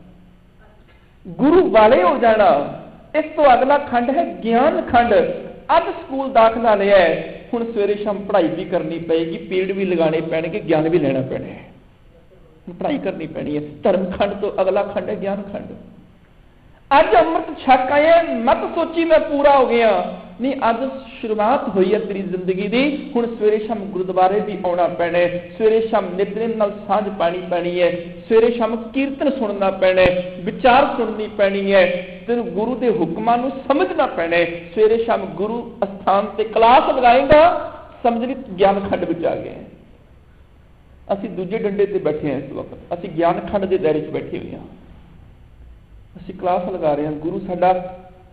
गुरु वाले हो जाना। इस तो अगला खंड है ज्ञान खंड। अज स्कूल दाखला लिया है, हुण सवेरे शाम पढ़ाई भी करनी पेगी, पीरियड भी लगाने पैणगे, ज्ञान भी लेना पैना है, पढ़ाई करनी पैनी है। धर्म खंड तो अगला खंड है ज्ञान खंड। अज अमृत छक आए, मत सोची मैं पूरा हो गया। नहीं, अज शुरुआत हुई है तेरी जिंदगी की। हुण सवेरे शाम गुरुद्वारे भी आना पैना है, सवेरे शाम नितनेम नाल सांझ पानी पैनी है, सवेरे शाम कीर्तन सुनना पैना है, विचार सुननी पैनी है, तेन गुरु के हुक्मां नूं समझना पैना है। सवेरे शाम गुरु अस्थान से क्लास लगाएगा, समझ ली ज्ञान खंड विच आ गए। असीं दूजे डंडे ते बैठे हैं, इस वक्त असीं ज्ञान खंड के दायरे च बैठे हुए हैं। असीं क्लास लगा रहे हैं, गुरु साडा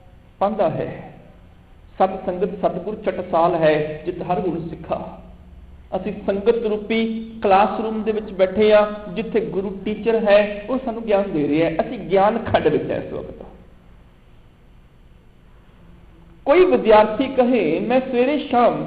पांधा है, सत संगत सतगुर चटसाल है, जित हर गुण सिखा। ਅਸੀਂ ਸੰਗਤ ਰੂਪੀ ਕਲਾਸਰੂਮ ਦੇ ਵਿੱਚ ਬੈਠੇ ਆ, ਜਿੱਥੇ ਗੁਰੂ ਟੀਚਰ ਹੈ ਉਹ ਸਾਨੂੰ ਗਿਆਨ ਦੇ ਰਿਹਾ ਹੈ। ਅਸੀਂ ਗਿਆਨ ਖੰਡ ਵਿੱਚ ਹੈ ਇਸ ਵਕਤ। ਕੋਈ ਵਿਦਿਆਰਥੀ ਕਹੇ ਮੈਂ ਸਵੇਰੇ ਸ਼ਾਮ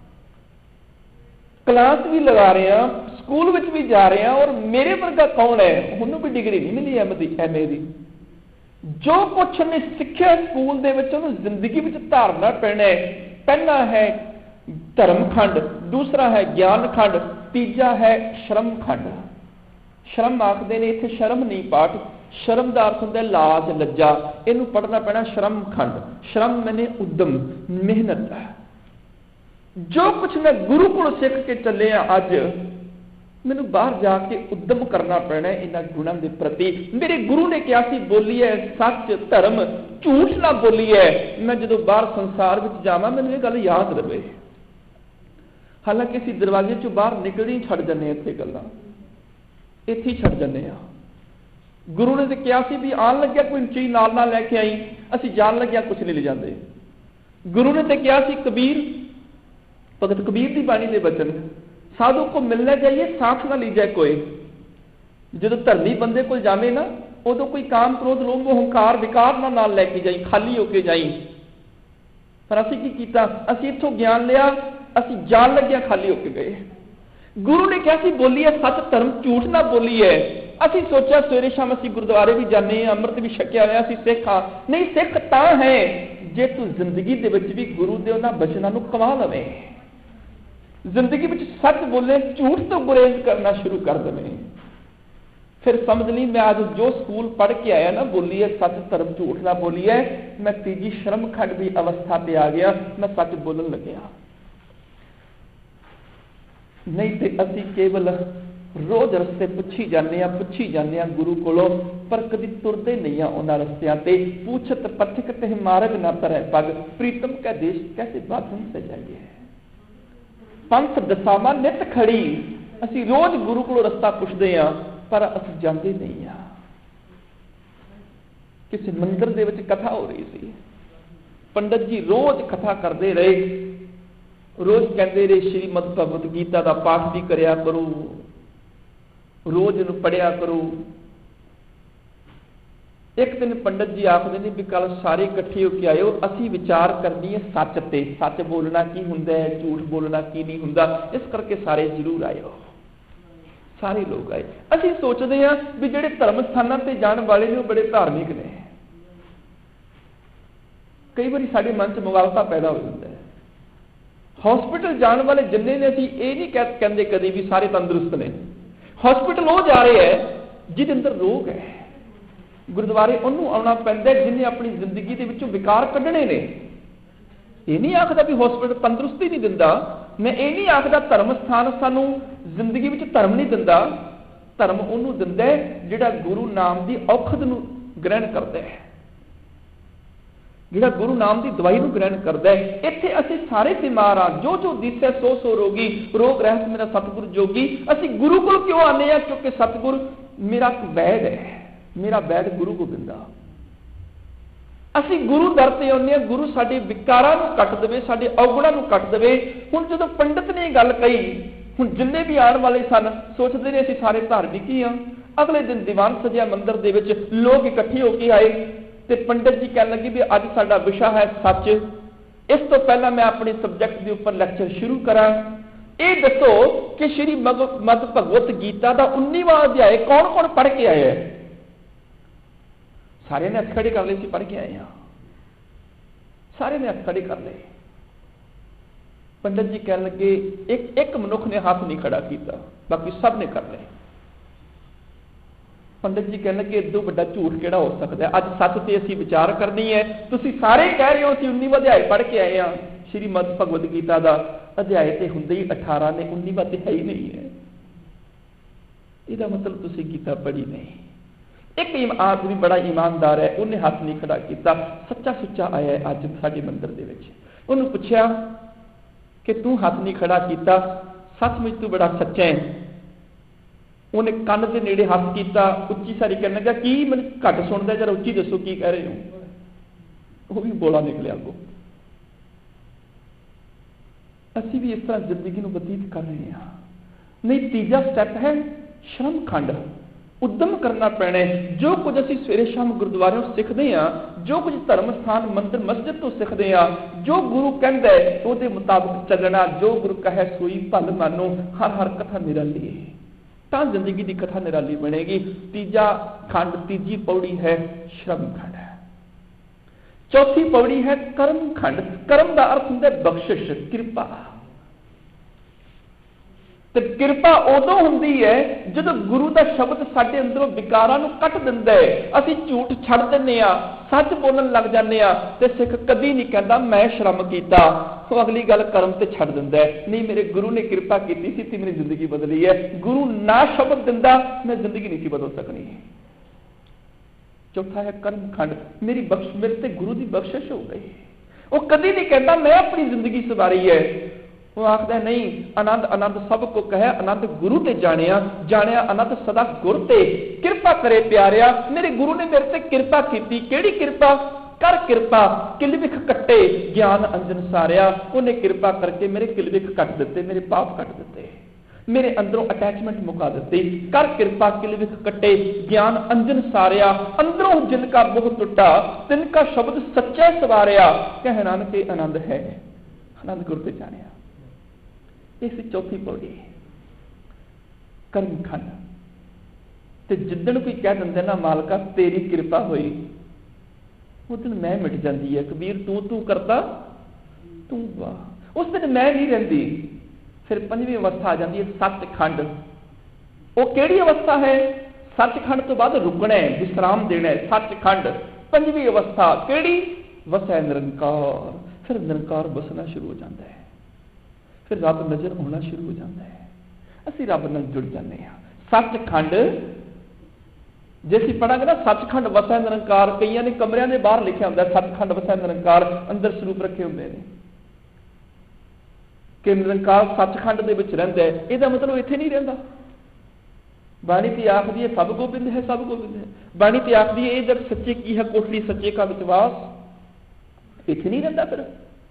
ਕਲਾਸ ਵੀ ਲਗਾ ਰਿਹਾ, ਸਕੂਲ ਵਿੱਚ ਵੀ ਜਾ ਰਿਹਾ, ਔਰ ਮੇਰੇ ਵਰਗਾ ਕੌਣ ਹੈ? ਉਹਨੂੰ ਕੋਈ ਡਿਗਰੀ ਨਹੀਂ ਮਿਲੀ ਐਮਏ ਦੀ। ਜੋ ਕੁਛ ਉਹਨੇ ਸਿੱਖਿਆ ਸਕੂਲ ਦੇ ਵਿੱਚ ਉਹਨੂੰ ਜ਼ਿੰਦਗੀ ਵਿੱਚ ਧਾਰਨਾ ਪੈਣਾ ਹੈ। ਪਹਿਲਾ ਹੈ ਧਰਮ ਖੰਡ, ਦੂਸਰਾ ਹੈ ਗਿਆਨ ਖੰਡ, ਤੀਜਾ ਹੈ ਸ਼ਰਮ ਖੰਡ। ਸ਼ਰਮ ਆਖਦੇ ਨੇ ਇੱਥੇ ਸ਼ਰਮ ਨਹੀਂ ਪਾਠ, ਸ਼ਰਮ ਦਾ ਅਰਥ ਹੁੰਦਾ ਲਾਜ, ਲੱਜਾ। ਇਹਨੂੰ ਪੜ੍ਹਨਾ ਪੈਣਾ ਸ਼ਰਮ ਖੰਡ। ਸ਼ਰਮ ਮੈਨੇ ਉਦਮ, ਮਿਹਨਤ। ਜੋ ਕੁਛ ਮੈਂ ਗੁਰੂ ਕੋਲ ਸਿੱਖ ਕੇ ਚੱਲਿਆ, ਅੱਜ ਮੈਨੂੰ ਬਾਹਰ ਜਾ ਕੇ ਉਦਮ ਕਰਨਾ ਪੈਣਾ ਇਹਨਾਂ ਗੁਣਾਂ ਦੇ ਪ੍ਰਤੀ। ਮੇਰੇ ਗੁਰੂ ਨੇ ਕਿਹਾ ਸੀ ਬੋਲੀ ਹੈ ਸੱਚ ਧਰਮ, ਝੂਠ ਨਾ ਬੋਲੀ ਹੈ। ਮੈਂ ਜਦੋਂ ਬਾਹਰ ਸੰਸਾਰ ਵਿੱਚ ਜਾਵਾਂ ਮੈਨੂੰ ਇਹ ਗੱਲ ਯਾਦ ਰਵੇ। ਹਾਲਾਂਕਿ ਅਸੀਂ ਦਰਵਾਜ਼ੇ ਚੋਂ ਬਾਹਰ ਨਿਕਲ ਹੀ ਛੱਡ ਜਾਂਦੇ ਹਾਂ, ਇੱਥੇ ਗੱਲਾਂ ਇੱਥੇ ਹੀ ਛੱਡ ਜਾਂਦੇ ਹਾਂ। ਗੁਰੂ ਨੇ ਤੇ ਕਿਹਾ ਸੀ ਵੀ ਆਉਣ ਲੱਗਿਆ ਕੋਈ ਚੀਜ਼ ਨਾਲ ਨਾ ਲੈ ਕੇ ਆਈ, ਅਸੀਂ ਜਾਣ ਲੱਗਿਆ ਕੁਛ ਨਹੀਂ ਲੈ ਜਾਂਦੇ। ਗੁਰੂ ਨੇ ਤੇ ਕਿਹਾ ਸੀ ਕਬੀਰ, ਭਗਤ ਕਬੀਰ ਦੀ ਬਾਣੀ ਦੇ ਬਚਨ, ਸਾਧੂ ਕੋ ਮਿਲਣਾ ਜਾਈਏ ਸਾਥ ਨਾ ਲੀਜੇ ਕੋਈ। ਜਦੋਂ ਧਰਮੀ ਬੰਦੇ ਕੋਲ ਜਾਵੇ ਨਾ, ਉਦੋਂ ਕੋਈ ਕਾਮ ਕ੍ਰੋਧ ਲੋਭ ਹੰਕਾਰ ਵਿਕਾਰ ਨਾਲ ਲੈ ਕੇ ਜਾਈ, ਖਾਲੀ ਹੋ ਕੇ ਜਾਈ। ਪਰ ਅਸੀਂ ਕੀ ਕੀਤਾ? ਅਸੀਂ ਇੱਥੋਂ ਗਿਆਨ ਲਿਆ, ਅਸੀਂ ਜਾਣ ਲੱਗਿਆ ਖਾਲੀ ਹੋ ਕੇ ਗਏ। ਗੁਰੂ ਨੇ ਕਿਹਾ ਸੀ ਬੋਲੀਏ ਸੱਚ ਧਰਮ, ਝੂਠ ਨਾ ਬੋਲੀਏ। ਅਸੀਂ ਸੋਚਿਆ ਸਵੇਰੇ ਸ਼ਾਮ ਅਸੀਂ ਗੁਰਦੁਆਰੇ ਵੀ ਜਾਂਦੇ ਹਾਂ, ਅੰਮ੍ਰਿਤ ਵੀ ਛਕਿਆ ਹੋਇਆ, ਅਸੀਂ ਸਿੱਖ ਹਾਂ। ਨਹੀਂ, ਸਿੱਖ ਤਾਂ ਹੈ ਜੇ ਤੂੰ ਜ਼ਿੰਦਗੀ ਦੇ ਵਿੱਚ ਵੀ ਗੁਰੂ ਦੇ ਉਹਨਾਂ ਬਚਨਾਂ ਨੂੰ ਕਮਾ ਲਵੇਂ, ਜ਼ਿੰਦਗੀ ਵਿੱਚ ਸੱਚ ਬੋਲੇ, ਝੂਠ ਤੋਂ ਗੁਰੇਜ਼ ਕਰਨਾ ਸ਼ੁਰੂ ਕਰ ਦੇਵੇਂ। ਫਿਰ ਸਮਝ ਲਈ ਮੈਂ ਅੱਜ ਜੋ ਸਕੂਲ ਪੜ੍ਹ ਕੇ ਆਇਆ ਨਾ, ਬੋਲੀਏ ਸੱਚ ਧਰਮ ਝੂਠ ਨਾ ਬੋਲੀਏ, ਮੈਂ ਤੀਜੀ ਸ਼ਰਮ ਖੰਡ ਦੀ ਅਵਸਥਾ ਤੇ ਆ ਗਿਆ, ਮੈਂ ਸੱਚ ਬੋਲਣ ਲੱਗਿਆ। ਨਹੀਂ ਤੇ ਅਸੀਂ ਕੇਵਲ ਰੋਜ਼ ਰਸਤੇ ਪੁੱਛੀ ਜਾਂਦੇ ਆ ਗੁਰੂ ਕੋਲੋਂ, ਪਰ ਕਦੀ ਤੁਰਦੇ ਨਹੀਂ ਆ ਉਹਨਾਂ ਰਸਤਿਆਂ ਤੇ। ਪੁੱਛਤ ਪਥਿਕ ਤੇ ਮਾਰਗ ਨਾ ਤਰੈ ਪਗ, ਪ੍ਰੀਤਮ ਕੈ ਦੇਸ਼ ਕੈਸੇ ਬਾਧਨ ਸੇ ਜਾਈਏ। ਪੰਥ ਦਸਾਵਾਂ ਨਿਤ ਖੜੀ, ਅਸੀਂ ਰੋਜ਼ ਗੁਰੂ ਕੋਲੋਂ ਰਸਤਾ ਪੁੱਛਦੇ ਆ, ਪਰ ਅਸੀਂ ਜਾਂਦੇ ਨਹੀਂ ਆ। ਕਿਸੇ ਮੰਦਿਰ ਦੇ ਵਿੱਚ ਕਥਾ ਹੋ ਰਹੀ ਸੀ, ਪੰਡਤ ਜੀ ਰੋਜ਼ ਕਥਾ ਕਰਦੇ ਰਹੇ, ਰੋਜ਼ ਕਹਿੰਦੇ ਰਹੇ ਸ਼੍ਰੀਮਦ ਭਗਵਦ ਗੀਤਾ ਦਾ ਪਾਠ ਵੀ ਕਰਿਆ ਕਰੋ, ਰੋਜ਼ ਇਹਨੂੰ ਪੜਿਆ ਕਰੋ। ਇੱਕ ਦਿਨ ਪੰਡਤ ਜੀ ਆਖਦੇ ਨੇ ਵੀ ਕੱਲ ਸਾਰੇ ਇਕੱਠੇ ਹੋ ਕੇ ਆਇਓ, ਅਸੀਂ ਵਿਚਾਰ ਕਰਨੀ ਹੈ ਸੱਚ ਤੇ, ਸੱਚ ਬੋਲਣਾ ਕੀ ਹੁੰਦਾ ਹੈ, ਝੂਠ ਬੋਲਣਾ ਕੀ ਨਹੀਂ ਹੁੰਦਾ, ਇਸ ਕਰਕੇ ਸਾਰੇ ਜ਼ਰੂਰ ਆਇਓ। ਸਾਰੇ ਲੋਕ ਆਏ। ਅਸੀਂ ਸੋਚਦੇ ਹਾਂ ਵੀ ਜਿਹੜੇ ਧਰਮ ਸਥਾਨਾਂ ਤੇ ਜਾਣ ਵਾਲੇ ਨੇ ਉਹ ਬੜੇ ਧਾਰਮਿਕ ਨੇ। ਕਈ ਵਾਰੀ ਸਾਡੇ ਮਨ 'ਚ ਮੁਗਾਲਤਾ ਪੈਦਾ ਹੋ ਜਾਂਦਾ ਹੈ। ਹਸਪੀਟਲ ਜਾਣ ਵਾਲੇ ਜਿੰਨੇ ਨੇ, ਅਸੀਂ ਇਹ ਨਹੀਂ ਕਹਿੰਦੇ ਕਦੇ ਵੀ ਸਾਰੇ ਤੰਦਰੁਸਤ ਨੇ। ਹਸਪੀਟਲ ਉਹ ਜਾ ਰਹੇ ਹੈ ਜਿਹਦੇ ਅੰਦਰ ਰੋਗ ਹੈ। ਗੁਰਦੁਆਰੇ ਉਹਨੂੰ ਆਉਣਾ ਪੈਂਦਾ ਜਿਹਨੇ ਆਪਣੀ ਜ਼ਿੰਦਗੀ ਦੇ ਵਿੱਚੋਂ ਵਿਕਾਰ ਕੱਢਣੇ ਨੇ। ਇਹ ਨਹੀਂ ਆਖਦਾ ਵੀ ਹਸਪੀਟਲ ਤੰਦਰੁਸਤੀ ਨਹੀਂ ਦਿੰਦਾ, ਮੈਂ ਇਹ ਨਹੀਂ ਆਖਦਾ ਧਰਮ ਸਥਾਨ ਸਾਨੂੰ ਜ਼ਿੰਦਗੀ ਵਿੱਚ ਧਰਮ ਨਹੀਂ ਦਿੰਦਾ। ਧਰਮ ਉਹਨੂੰ ਦਿੰਦਾ ਹੈ ਜਿਹੜਾ ਗੁਰੂ ਨਾਮ ਦੀ ਔਖਦ ਨੂੰ ਗ੍ਰਹਿਣ ਕਰਦਾ ਹੈ, ਜਿਹੜਾ ਗੁਰੂ ਨਾਮ ਦੀ ਦਵਾਈ ਨੂੰ ਗ੍ਰਹਿਣ ਕਰਦਾ ਹੈ। ਇੱਥੇ ਅਸੀਂ ਸਾਰੇ ਬਿਮਾਰ ਹਾਂ, ਜੋ ਜੋ ਦਿਸੈ ਸੋ ਸੋ ਰੋਗੀ, ਰੋਗ ਰਹਿਤ ਮੇਰਾ ਸਤਿਗੁਰ ਜੋਗੀ। ਅਸੀਂ ਗੁਰੂ ਕੋਲ ਕਿਉਂ ਆਉਂਦੇ ਹਾਂ? ਕਿਉਂਕਿ ਸਤਿਗੁਰ ਮੇਰਾ ਵੈਦ ਹੈ, ਮੇਰਾ ਵੈਦ ਗੁਰੂ ਗੋਬਿੰਦ ਆ। ਅਸੀਂ ਗੁਰੂ ਦਰ ਤੇ ਆਉਂਦੇ ਹਾਂ, ਗੁਰੂ ਸਾਡੇ ਵਿਕਾਰਾਂ ਨੂੰ ਕੱਟ ਦੇਵੇ, ਸਾਡੇ ਔਗੁਣਾਂ ਨੂੰ ਕੱਟ ਦੇਵੇ। ਹੁਣ ਜਦੋਂ ਪੰਡਤ ਨੇ ਗੱਲ ਕਹੀ, ਹੁਣ ਜਿੰਨੇ ਵੀ ਆਉਣ ਵਾਲੇ ਸਨ ਸੋਚਦੇ ਨੇ ਅਸੀਂ ਸਾਰੇ ਧਾਰਮਿਕ ਹੀ ਹਾਂ। ਅਗਲੇ ਦਿਨ ਦੀਵਾਨ ਸਜਿਆ ਮੰਦਿਰ ਦੇ ਵਿੱਚ, ਲੋਕ ਇਕੱਠੇ ਹੋ ਕੇ ਆਏ ਤੇ ਪੰਡਤ ਜੀ ਕਹਿਣ ਲੱਗੇ ਵੀ ਅੱਜ ਸਾਡਾ ਵਿਸ਼ਾ ਹੈ ਸੱਚ। ਇਸ ਤੋਂ ਪਹਿਲਾਂ ਮੈਂ ਆਪਣੇ ਸਬਜੈਕਟ ਦੇ ਉੱਪਰ ਲੈਕਚਰ ਸ਼ੁਰੂ ਕਰਾਂ। ਇਹ ਦੱਸੋ ਕਿ ਸ਼੍ਰੀਮਦ ਭਗਵਤ ਗੀਤਾ ਦਾ 19ਵਾਂ ਅਧਿਆਇ ਕੌਣ ਕੌਣ ਪੜ੍ਹ ਕੇ ਆਇਆ ਹੈ? ਸਾਰਿਆਂ ਨੇ ਹੱਥ ਖੜੇ ਕਰ ਲਏ ਸੀ, ਪੜ੍ਹ ਕੇ ਆਏ ਹਾਂ। ਸਾਰਿਆਂ ਨੇ ਹੱਥ ਖੜੇ ਕਰ ਲਏ। ਪੰਡਤ ਜੀ ਕਹਿਣ ਲੱਗੇ ਇੱਕ ਮਨੁੱਖ ਨੇ ਹੱਥ ਨਹੀਂ ਖੜਾ ਕੀਤਾ, ਬਾਕੀ ਸਭ ਨੇ ਕਰ ਲਏ। ਪੰਡਤ ਜੀ ਕਹਿਣ ਲੱਗੇ ਇਦੋਂ ਵੱਡਾ ਝੂਠ ਕਿਹੜਾ ਹੋ ਸਕਦਾ? ਅੱਜ ਸੱਚ ਤੇ ਅਸੀਂ ਵਿਚਾਰ ਕਰਨੀ ਹੈ। ਤੁਸੀਂ ਸਾਰੇ ਕਹਿ ਰਹੇ ਹੋ ਅਸੀਂ 19ਵਾਂ ਅਧਿਆਇ ਪੜ੍ਹ ਕੇ ਆਏ ਹਾਂ ਸ਼੍ਰੀਮਦ ਭਗਵਦ ਗੀਤਾ ਦਾ। ਅਧਿਆਇ ਤੇ ਹੁੰਦੇ ਹੀ 18 ਨੇ, 19ਵਾਂ ਤੇ ਹੈ ਹੀ ਨਹੀਂ ਹੈ। ਇਹਦਾ ਮਤਲਬ ਤੁਸੀਂ ਗੀਤਾ ਪੜ੍ਹੀ ਨਹੀਂ। ਇੱਕ ਆਦਮੀ ਬੜਾ ਇਮਾਨਦਾਰ ਹੈ, ਉਹਨੇ ਹੱਥ ਨਹੀਂ ਖੜਾ ਕੀਤਾ, ਸੱਚਾ ਸੁੱਚਾ ਆਇਆ ਅੱਜ ਸਾਡੇ ਮੰਦਿਰ ਦੇ ਵਿੱਚ। ਉਹਨੂੰ ਪੁੱਛਿਆ ਕਿ ਤੂੰ ਹੱਥ ਨਹੀਂ ਖੜਾ ਕੀਤਾ, ਸੱਚਮੁੱਚ ਤੂੰ ਬੜਾ ਸੱਚਾ ਹੈ? ਉਹਨੇ ਕੰਨ ਦੇ ਨੇੜੇ ਹੱਥ ਕੀਤਾ, ਉੱਚੀ ਸਾਰੀ ਕਰਨ ਲੱਗਾ, ਕੀ ਮੈਨੂੰ ਘੱਟ ਸੁਣਦਾ, ਜਰਾ ਉੱਚੀ ਦੱਸੋ ਕੀ ਕਹਿ ਰਹੇ ਹੋ। ਉਹ ਵੀ ਬੋਲਾ ਨਿਕਲਿਆ ਅੱਗੋਂ। ਅਸੀਂ ਵੀ ਇਸ ਤਰ੍ਹਾਂ ਜ਼ਿੰਦਗੀ ਨੂੰ ਬਤੀਤ ਕਰ ਰਹੇ ਹਾਂ। ਨਹੀਂ, ਤੀਜਾ ਸਟੈਪ ਹੈ ਸ਼ਰਮ ਖੰਡ। ਉਦਮ ਕਰਨਾ ਪੈਣਾ ਹੈ। ਜੋ ਕੁਝ ਅਸੀਂ ਸਵੇਰੇ ਸ਼ਾਮ ਗੁਰਦੁਆਰਿਓਂ ਸਿੱਖਦੇ ਹਾਂ, ਜੋ ਕੁਝ ਧਰਮ ਸਥਾਨ ਮੰਦਰ ਮਸਜਿਦ ਤੋਂ ਸਿੱਖਦੇ ਹਾਂ, ਜੋ ਗੁਰੂ ਕਹਿੰਦਾ ਹੈ ਉਹਦੇ ਮੁਤਾਬਕ ਚੱਲਣਾ। ਜੋ ਗੁਰੂ ਕਹੇ ਸੋਈ ਭਲ ਮਾਨੋ। ਹਰ ਕਥਾ ਨਿਰਾਲੀ ਹੈ, ਤਾਂ ਜ਼ਿੰਦਗੀ ਦੀ ਕਥਾ ਨਿਰਾਲੀ ਬਣੇਗੀ। ਤੀਜਾ ਖੰਡ, ਤੀਜੀ ਪੌੜੀ ਹੈ ਸ਼ਰਮ ਖੰਡ। ਚੌਥੀ ਪੌੜੀ ਹੈ ਕਰਮ ਖੰਡ। ਕਰਮ ਦਾ ਅਰਥ ਹੁੰਦਾ ਬਖਸ਼ਿਸ਼, ਕਿਰਪਾ। ਤੇ ਕਿਰਪਾ ਉਦੋਂ ਹੁੰਦੀ ਹੈ ਜਦੋਂ ਗੁਰੂ ਦਾ ਸ਼ਬਦ ਸਾਡੇ ਅੰਦਰੋਂ ਵਿਕਾਰਾਂ ਨੂੰ ਕੱਟ ਦਿੰਦਾ ਹੈ। ਅਸੀਂ ਝੂਠ ਛੱਡ ਦਿੰਦੇ ਹਾਂ, ਸੱਚ ਬੋਲਣ ਲੱਗ ਜਾਂਦੇ ਹਾਂ। ਤੇ ਸਿੱਖ ਕਦੀ ਨਹੀਂ ਕਹਿੰਦਾ ਮੈਂ ਸ਼ਰਮ ਕੀਤਾ, ਉਹ ਅਗਲੀ ਗੱਲ ਕਰਮ ਤੇ ਛੱਡ ਦਿੰਦਾ ਹੈ। ਨਹੀਂ, ਮੇਰੇ ਗੁਰੂ ਨੇ ਕਿਰਪਾ ਕੀਤੀ ਸੀ ਤੇ ਮੇਰੀ ਜ਼ਿੰਦਗੀ ਬਦਲੀ ਹੈ। ਗੁਰੂ ਨਾ ਸ਼ਬਦ ਦਿੰਦਾ, ਮੈਂ ਜ਼ਿੰਦਗੀ ਨਹੀਂ ਸੀ ਬਦਲ ਸਕਣੀ। ਚੌਥਾ ਹੈ ਕਰਮ ਖੰਡ। ਮੇਰੇ ਤੇ ਗੁਰੂ ਦੀ ਬਖਸ਼ਿਸ਼ ਹੋ ਗਈ। ਉਹ ਕਦੀ ਨਹੀਂ ਕਹਿੰਦਾ ਮੈਂ ਆਪਣੀ ਜ਼ਿੰਦਗੀ ਸਵਾਰੀ ਹੈ। ਉਹ ਆਖਦਾ ਨਹੀਂ, ਆਨੰਦ ਸਭ ਕੋ ਕਹੇ, ਆਨੰਦ ਗੁਰੂ ਤੇ ਜਾਣਿਆ ਆਨੰਦ ਸਦਾ ਗੁਰ ਤੇ। ਕਿਰਪਾ ਕਰੇ ਪਿਆਰਿਆ, ਮੇਰੇ ਗੁਰੂ ਨੇ ਮੇਰੇ ਤੇ ਕਿਰਪਾ ਕੀਤੀ। ਕਿਹੜੀ ਕਿਰਪਾ? ਕਰ ਕਿਰਪਾ ਕਿਲਵਿਖ ਕੱਟੇ, ਗਿਆਨ ਅੰਜਨ ਸਾਰਿਆ। ਉਹਨੇ ਕਿਰਪਾ ਕਰਕੇ ਮੇਰੇ ਕਿਲਵਿਖ ਕੱਟ ਦਿੱਤੇ, ਮੇਰੇ ਪਾਪ ਕੱਟ ਦਿੱਤੇ, ਮੇਰੇ ਅੰਦਰੋਂ ਅਟੈਚਮੈਂਟ ਮੁਕਾ ਦਿੱਤੀ। ਕਰ ਕਿਰਪਾ ਕਿਲਵਿਖ ਕੱਟੇ, ਗਿਆਨ ਅੰਜਨ ਸਾਰਿਆ। ਅੰਦਰੋਂ ਜਿਨ ਕਾ ਮੋਹ ਟੁੱਟਾ, ਤਿਨ ਕਾ ਸ਼ਬਦ ਸੱਚਾ ਸਵਾਰਿਆ। ਕਹਿ ਨਾਨਕੇ ਆਨੰਦ ਹੈ, ਆਨੰਦ ਗੁਰ ਤੇ ਜਾਣਿਆ। ਇਹ ਸੀ ਚੌਥੀ ਪੌੜੀ, ਕਰਮ ਖੰਡ। ਤੇ ਜਿੱਦਣ ਕੋਈ ਕਹਿ ਦਿੰਦੇ ਨਾ ਮਾਲਕਾ ਤੇਰੀ ਕਿਰਪਾ ਹੋਈ, ਉਹ ਦਿਨ ਮੈਂ ਮਿਟ ਜਾਂਦੀ ਹੈ। ਕਬੀਰ ਤੂੰ ਕਰਦਾ ਤੂੰ ਵਾਹ, ਉਸ ਦਿਨ ਮੈਂ ਨਹੀਂ ਰਹਿੰਦੀ। ਫਿਰ ਪੰਜਵੀਂ ਅਵਸਥਾ ਆ ਜਾਂਦੀ ਹੈ ਸੱਚਖੰਡ। ਉਹ ਕਿਹੜੀ ਅਵਸਥਾ ਹੈ? ਸੱਚਖੰਡ ਤੋਂ ਬਾਅਦ ਰੁਕਣਾ ਹੈ, ਵਿਸਰਾਮ ਦੇਣਾ ਹੈ। ਸੱਚਖੰਡ ਪੰਜਵੀਂ ਅਵਸਥਾ ਕਿਹੜੀ? ਵਸੈ ਨਿਰੰਕਾਰ। ਫਿਰ ਨਿਰੰਕਾਰ ਬਸਣਾ ਸ਼ੁਰੂ ਹੋ ਜਾਂਦਾ ਹੈ। ਫਿਰ ਰੱਬ ਨਜ਼ਰ ਆਉਣਾ ਸ਼ੁਰੂ ਹੋ ਜਾਂਦਾ ਹੈ। ਅਸੀਂ ਰੱਬ ਨਾਲ ਜੁੜ ਜਾਂਦੇ ਹਾਂ। ਸੱਚਖੰਡ, ਜੇ ਅਸੀਂ ਪੜਾਂਗੇ ਨਾ ਸੱਚਖੰਡ ਵਸੈ ਨਿਰੰਕਾਰ, ਕਈਆਂ ਨੇ ਕਮਰਿਆਂ ਦੇ ਬਾਹਰ ਲਿਖਿਆ ਹੁੰਦਾ ਸੱਚਖੰਡ ਵਸੈ ਨਿਰੰਕਾਰ, ਅੰਦਰ ਸਰੂਪ ਰੱਖੇ ਹੁੰਦੇ ਨੇ ਕਿ ਨਿਰੰਕਾਰ ਸੱਚਖੰਡ ਦੇ ਵਿੱਚ ਰਹਿੰਦਾ ਹੈ। ਇਹਦਾ ਮਤਲਬ ਇੱਥੇ ਨਹੀਂ ਰਹਿੰਦਾ। ਬਾਣੀ ਤੇ ਆਖਦੀ ਹੈ ਸਭ ਗੋਬਿੰਦ ਹੈ, ਸਭ ਗੋਬਿੰਦ ਹੈ। ਬਾਣੀ ਤੇ ਆਖਦੀ ਹੈ ਇਹ ਜਦ ਸੱਚੇ ਕੀ ਹੈ ਕੋਠੜੀ ਸੱਚੇ ਕਾ ਵਿਸ਼ਵਾਸ, ਇੱਥੇ ਨਹੀਂ ਰਹਿੰਦਾ। ਫਿਰ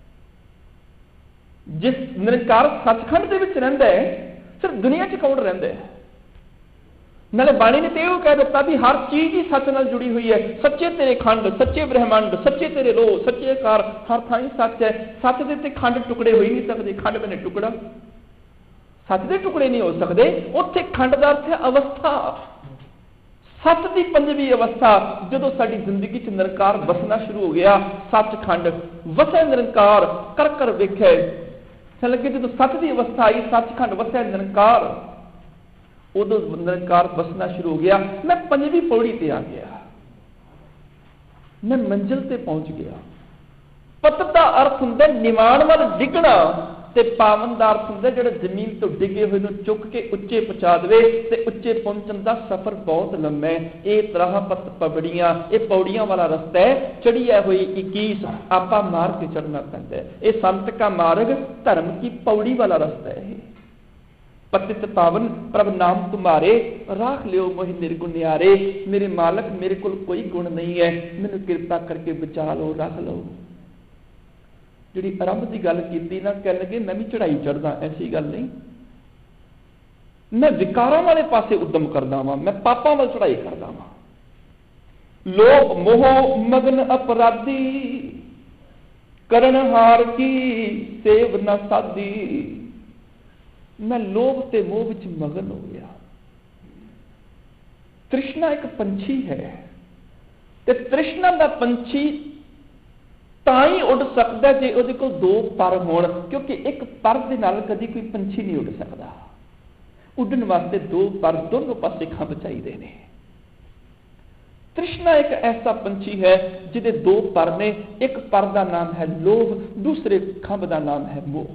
ਜਿਸ ਨਿਰੰਕਾਰ ਸੱਚਖੰਡ ਦੇ ਵਿੱਚ ਰਹਿੰਦਾ ਹੈ, ਸਿਰਫ ਦੁਨੀਆ 'ਚ ਕੌਣ ਰਹਿੰਦਾ ਹੈ? ਨਾਲੇ ਬਾਣੀ ਨੇ ਤੇ ਇਹ ਕਹਿ ਦਿੱਤਾ ਵੀ ਹਰ ਚੀਜ਼ ਹੀ ਸੱਚ ਨਾਲ ਜੁੜੀ ਹੋਈ ਹੈ। ਸੱਚੇ ਤੇਰੇ ਖੰਡ, ਸੱਚੇ ਬ੍ਰਹਿਮੰਡ, ਸੱਚੇ ਤੇਰੇ ਲੋਹ, ਸੱਚੇ ਆਕਾਰ, ਹਰ ਥਾਂ ਹੀ ਸੱਚ ਹੈ। ਸੱਚ ਦੇ ਤੇ ਖੰਡ ਟੁਕੜੇ ਹੋ ਹੀ ਨਹੀਂ ਸਕਦੇ। ਖੰਡ ਬਨੇ ਟੁਕੜਾ, ਸੱਚ ਦੇ ਟੁਕੜੇ ਨਹੀਂ ਹੋ ਸਕਦੇ। ਉੱਥੇ ਖੰਡ ਦਾ ਅਰਥ ਹੈ ਅਵਸਥਾ। ਸੱਚ ਦੀ ਪੰਜਵੀਂ ਅਵਸਥਾ ਜਦੋਂ ਸਾਡੀ ਜ਼ਿੰਦਗੀ 'ਚ ਨਿਰੰਕਾਰ ਵਸਣਾ ਸ਼ੁਰੂ ਹੋ ਗਿਆ। ਸੱਚਖੰਡ ਵਸੈ ਨਿਰੰਕਾਰ, ਕਰ ਵੇਖੇ ਲੱਗੇ। ਜਦੋਂ ਸੱਚ ਦੀ ਅਵਸਥਾ ਆਈ, ਸੱਚਖੰਡ ਵਸੈ ਨਿਰੰਕਾਰ, ਉਦੋਂ ਨਿਰੰਕਾਰ ਵਸਣਾ ਸ਼ੁਰੂ ਹੋ ਗਿਆ। ਮੈਂ ਪੰਜਵੀਂ ਪੌੜੀ ਤੇ ਆ ਗਿਆ, ਮੈਂ ਮੰਜ਼ਿਲ ਤੇ ਪਹੁੰਚ ਗਿਆ। ਪਤਨ ਦਾ ਅਰਥ ਹੁੰਦਾ ਨਿਵਾਣ ਵੱਲ ਡਿੱਗਣਾ, ਤੇ ਪਾਵਨ ਦਾ ਅਰਥ ਹੁੰਦਾ ਜਿਹੜਾ ਜ਼ਮੀਨ ਤੋਂ ਡਿੱਗੇ ਹੋਏ ਨੂੰ ਚੁੱਕ ਕੇ ਉੱਚੇ ਪਹੁੰਚਾ ਦੇਵੇ। ਤੇ ਉੱਚੇ ਪਹੁੰਚਣ ਦਾ ਸਫ਼ਰ ਬਹੁਤ ਲੰਮਾ ਹੈ। ਇਹ ਤਰ੍ਹਾਂ ਪਤ ਪੌੜੀਆਂ, ਇਹ ਪੌੜੀਆਂ ਵਾਲਾ ਰਸਤਾ ਹੈ। ਚੜ੍ਹੀਆ ਹੋਈ 21 ਆਪਾ ਮਾਰ ਕੇ ਚੜ੍ਹਨਾ ਪੈਂਦਾ ਹੈ। ਇਹ ਸੰਤ ਕਾ ਮਾਰਗ, ਧਰਮ ਕੀ ਪੌੜੀ ਵਾਲਾ ਰਸਤਾ ਹੈ। ਪਤਿਤ ਪਾਵਨ ਪ੍ਰਭ ਨਾਮ ਤੁਮਾਰੇ, ਰਾਖ ਲਿਓ ਮੋਹਿ ਨਿਰਗੁਣ ਨਿਆਰੇ। ਮੇਰੇ ਮਾਲਕ ਮੇਰੇ ਕੋਲ ਕੋਈ ਗੁਣ ਨਹੀਂ ਹੈ, ਮੈਨੂੰ ਕਿਰਪਾ ਕਰਕੇ ਬਚਾ ਲਓ, ਰੱਖ ਲਓ। ਜਿਹੜੀ ਆਰੰਭ ਦੀ ਗੱਲ ਕੀਤੀ ਨਾ, ਕਹਿਣ ਲੱਗੇ ਮੈਂ ਵੀ ਚੜਾਈ ਚੜ੍ਹਦਾ, ਐਸੀ ਗੱਲ ਨਹੀਂ। ਮੈਂ ਵਿਕਾਰਾਂ ਵਾਲੇ ਪਾਸੇ ਉਦਮ ਕਰਦਾ ਵਾਂ, ਮੈਂ ਪਾਪਾਂ ਵੱਲ ਚੜਾਈ ਕਰਦਾ ਵਾਂ। ਲੋਭ ਮੋਹ ਮਗਨ ਅਪਰਾਧੀ, ਕਰਨ ਹਾਰ ਕੀ ਸੇਵ ਨਾ ਸਾਧੀ। ਮੈਂ ਲੋਭ ਤੇ ਮੋਹ ਵਿੱਚ ਮਗਨ ਹੋ ਗਿਆ। ਤ੍ਰਿਸ਼ਨਾ ਇੱਕ ਪੰਛੀ ਹੈ, ਤੇ ਤ੍ਰਿਸ਼ਨਾ ਦਾ ਪੰਛੀ ਤਾਂ ਹੀ ਉੱਡ ਸਕਦਾ ਜੇ ਉਹਦੇ ਕੋਲ ਦੋ ਪਰ ਹੋਣ, ਕਿਉਂਕਿ ਇੱਕ ਪਰ ਦੇ ਨਾਲ ਕਦੀ ਕੋਈ ਪੰਛੀ ਨਹੀਂ ਉੱਡ ਸਕਦਾ। ਉੱਡਣ ਵਾਸਤੇ ਦੋ ਪਰ, ਦੋਨੋਂ ਪਾਸੇ ਖੰਭ ਚਾਹੀਦੇ ਨੇ। ਤ੍ਰਿਸ਼ਨਾ ਇੱਕ ਐਸਾ ਪੰਛੀ ਹੈ ਜਿਹਦੇ ਦੋ ਪਰ ਨੇ। ਇੱਕ ਪਰ ਦਾ ਨਾਮ ਹੈ ਲੋਭ, ਦੂਸਰੇ ਖੰਭ ਦਾ ਨਾਮ ਹੈ ਮੋਹ।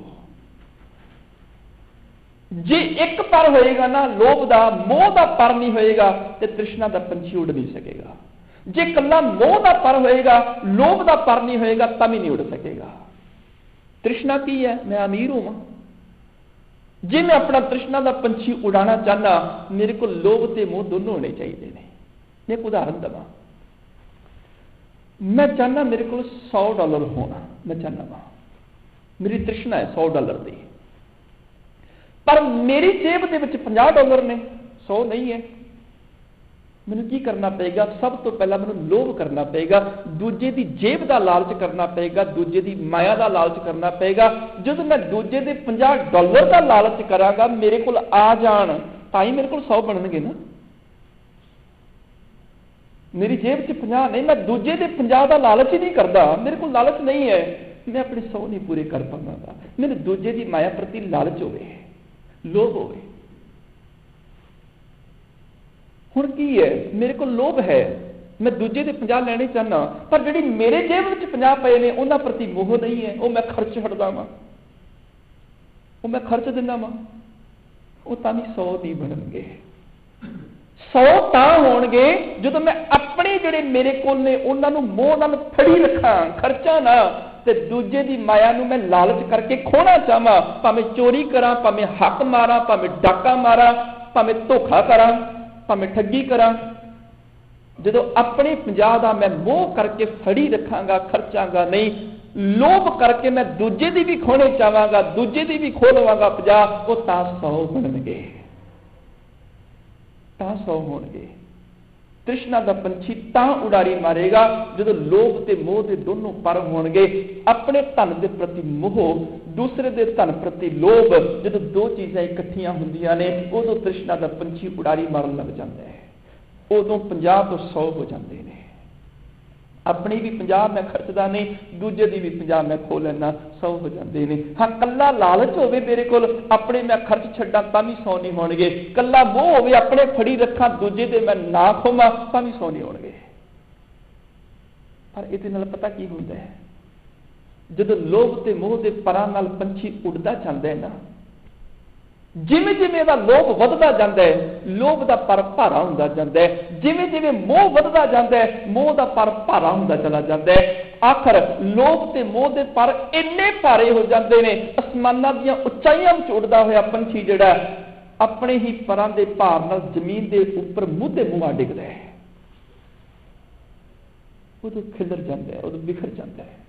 ਜੇ ਇੱਕ ਪਰ ਹੋਏਗਾ ਨਾ ਲੋਭ ਦਾ, ਮੋਹ ਦਾ ਪਰ ਨਹੀਂ ਹੋਏਗਾ, ਤੇ ਤ੍ਰਿਸ਼ਨਾ ਦਾ ਪੰਛੀ ਉੱਡ ਨਹੀਂ ਸਕੇਗਾ। ਜੇ ਇਕੱਲਾ ਮੋਹ ਦਾ ਪਰ ਹੋਏਗਾ, ਲੋਭ ਦਾ ਪਰ ਨਹੀਂ ਹੋਏਗਾ, ਤਾਂ ਵੀ ਨਹੀਂ ਉੱਡ ਸਕੇਗਾ। ਤ੍ਰਿਸ਼ਨਾ ਕੀ ਹੈ? ਮੈਂ ਅਮੀਰ ਹੋਵਾਂ। ਜੇ ਮੈਂ ਆਪਣਾ ਤ੍ਰਿਸ਼ਨਾ ਦਾ ਪੰਛੀ ਉਡਾਣਾ ਚਾਹਨਾ, ਮੇਰੇ ਕੋਲ ਲੋਭ ਤੇ ਮੋਹ ਦੋਨੋਂ ਹੋਣੇ ਚਾਹੀਦੇ ਨੇ। ਮੈਂ ਇੱਕ ਉਦਾਹਰਨ ਦਵਾਂ। ਮੈਂ ਚਾਹਨਾ ਮੇਰੇ ਕੋਲ $100 ਹੋਣਾ, ਮੈਂ ਚਾਹਨਾ ਵਾ मेरी तृष्णा है $100 की, पर मेरी जेब के विच $50 ने, 100 नहीं है। मैनूं की करना पेगा? सब तो पहला मैनूं लोभ करना पेगा, दूजे की जेब का लालच करना पेगा, दूजे की माया का लालच करना पेगा। जब मैं दूजे के $50 का लालच करांगा, मेरे को आ जाण तां ही मेरे को 100 बनणगे ना। मेरी जेब च 50 नहीं, मैं दूजे के 50 का लालच ही नहीं करता, मेरे को लालच नहीं है, मैं अपने 100 नहीं पूरे कर पाऊंगा। मेरे दूजे की माया प्रति लालच होवे, लोभ होवे। हुण की है, मेरे को लोभ है, मैं दूजे के 50 लेने चाहना, पर जिहड़ी मेरे जेब में 50 पे ने उन्हां प्रति मोह नहीं है, वो मैं खर्च छड्डदा वां, वो मैं खर्च दिंदा वां, वो तां भी 100 नहीं बनणगे। 100 तां होणगे जदों मैं अपने जिहड़े मेरे कोल ने उन्हां नूं मोह नाल फड़ी रखां, खर्चा ना, ते दूजे की माया नूं मैं लालच करके खोना चाहां, भावें चोरी करां, भावें हक मारां, भावें डाका मारां, भावें धोखा करां, भावें ठगी करां। जदों अपने 50 का मैं मोह करके फड़ी रखांगा, खर्चांगा नहीं, लोभ करके मैं दूजे की भी खोने चाहांगा, दूजे की भी खो लवांगा 50, वो तां 100 बनणगे, तां 100 होणगे। तृष्णा का पंछी तां उड़ारी मारेगा जदों लोभ ते मोह के दोनों पर होणगे। अपने धन के प्रति मोह, दूसरे के धन प्रति लोभ, जदों दो चीज़ां इकट्ठियां हुंदियां ने, उदों तृष्णा का पंछी उड़ारी मारन लग जाता है, उदों 50 तो 100 हो जाते हैं। अपनी भी 50 मैं खर्चदा नहीं, दूजे की भी 50 मैं खो लैना, 100 हो जाते हैं। हाँ, कला लालच होवे मेरे कोल, अपने मैं खर्च छड्डां तां भी 100 नहीं होणगे। कला मोह होवे, अपने फड़ी रखां, दूजे दे मैं ना खोवां तां भी 100 नहीं होणगे। पर इहदे नाल पता की हुंदा है, जदों लोभ ते मोह दे परां नाल पंछी उड़दा जांदा है ना, जिवें जिवें दा लोभ वधदा जांदा है, लोभ दा पर भारा हुंदा जांदा है, जिवें जिवें मोह वधदा जांदा है, मोह दा पर भारा हुंदा चला जांदा है। आखिर लोभ ते मोह दे पर इन्ने भारे हो जांदे ने, आसमानां दीयां उचाइयां विच उड़दा होया पंछी जिहड़ा अपने ही परां दे भार नाल जमीन दे उपर मुँह ते मुँह डिगदा है, उदों खिलर जांदा है, उदों बिखर जांदा है।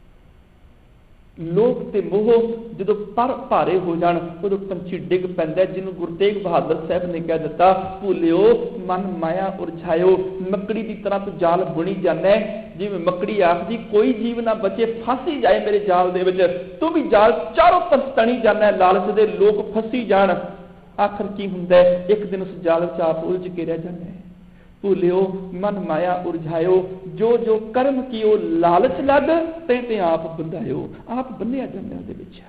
लोभ ते मोह जदों पर भारे हो जाण, उदों पंछी डिग पैंदा है, जिन्हों गुरु तेग बहादुर साहब ने कह दिता, भूलिओ मन माया उरझायो, मकड़ी की तरह तू जाल बुनी जाना है। जिवें मकड़ी आखदी कोई जीव ना बचे, फसी जाए मेरे जाल दे विच, तू भी जाल चारों तरफ तणी जाना है, लालच दे लोग फसी जाण। आखिर की हुंदा है, एक दिन उस जाल विच आप उलझ के रह जाना है। भूलिओ मन माया उरझायो, जो जो कर्म कियो लालच लग, ते आप बंधायो, आप बन्निया जाने दे विच।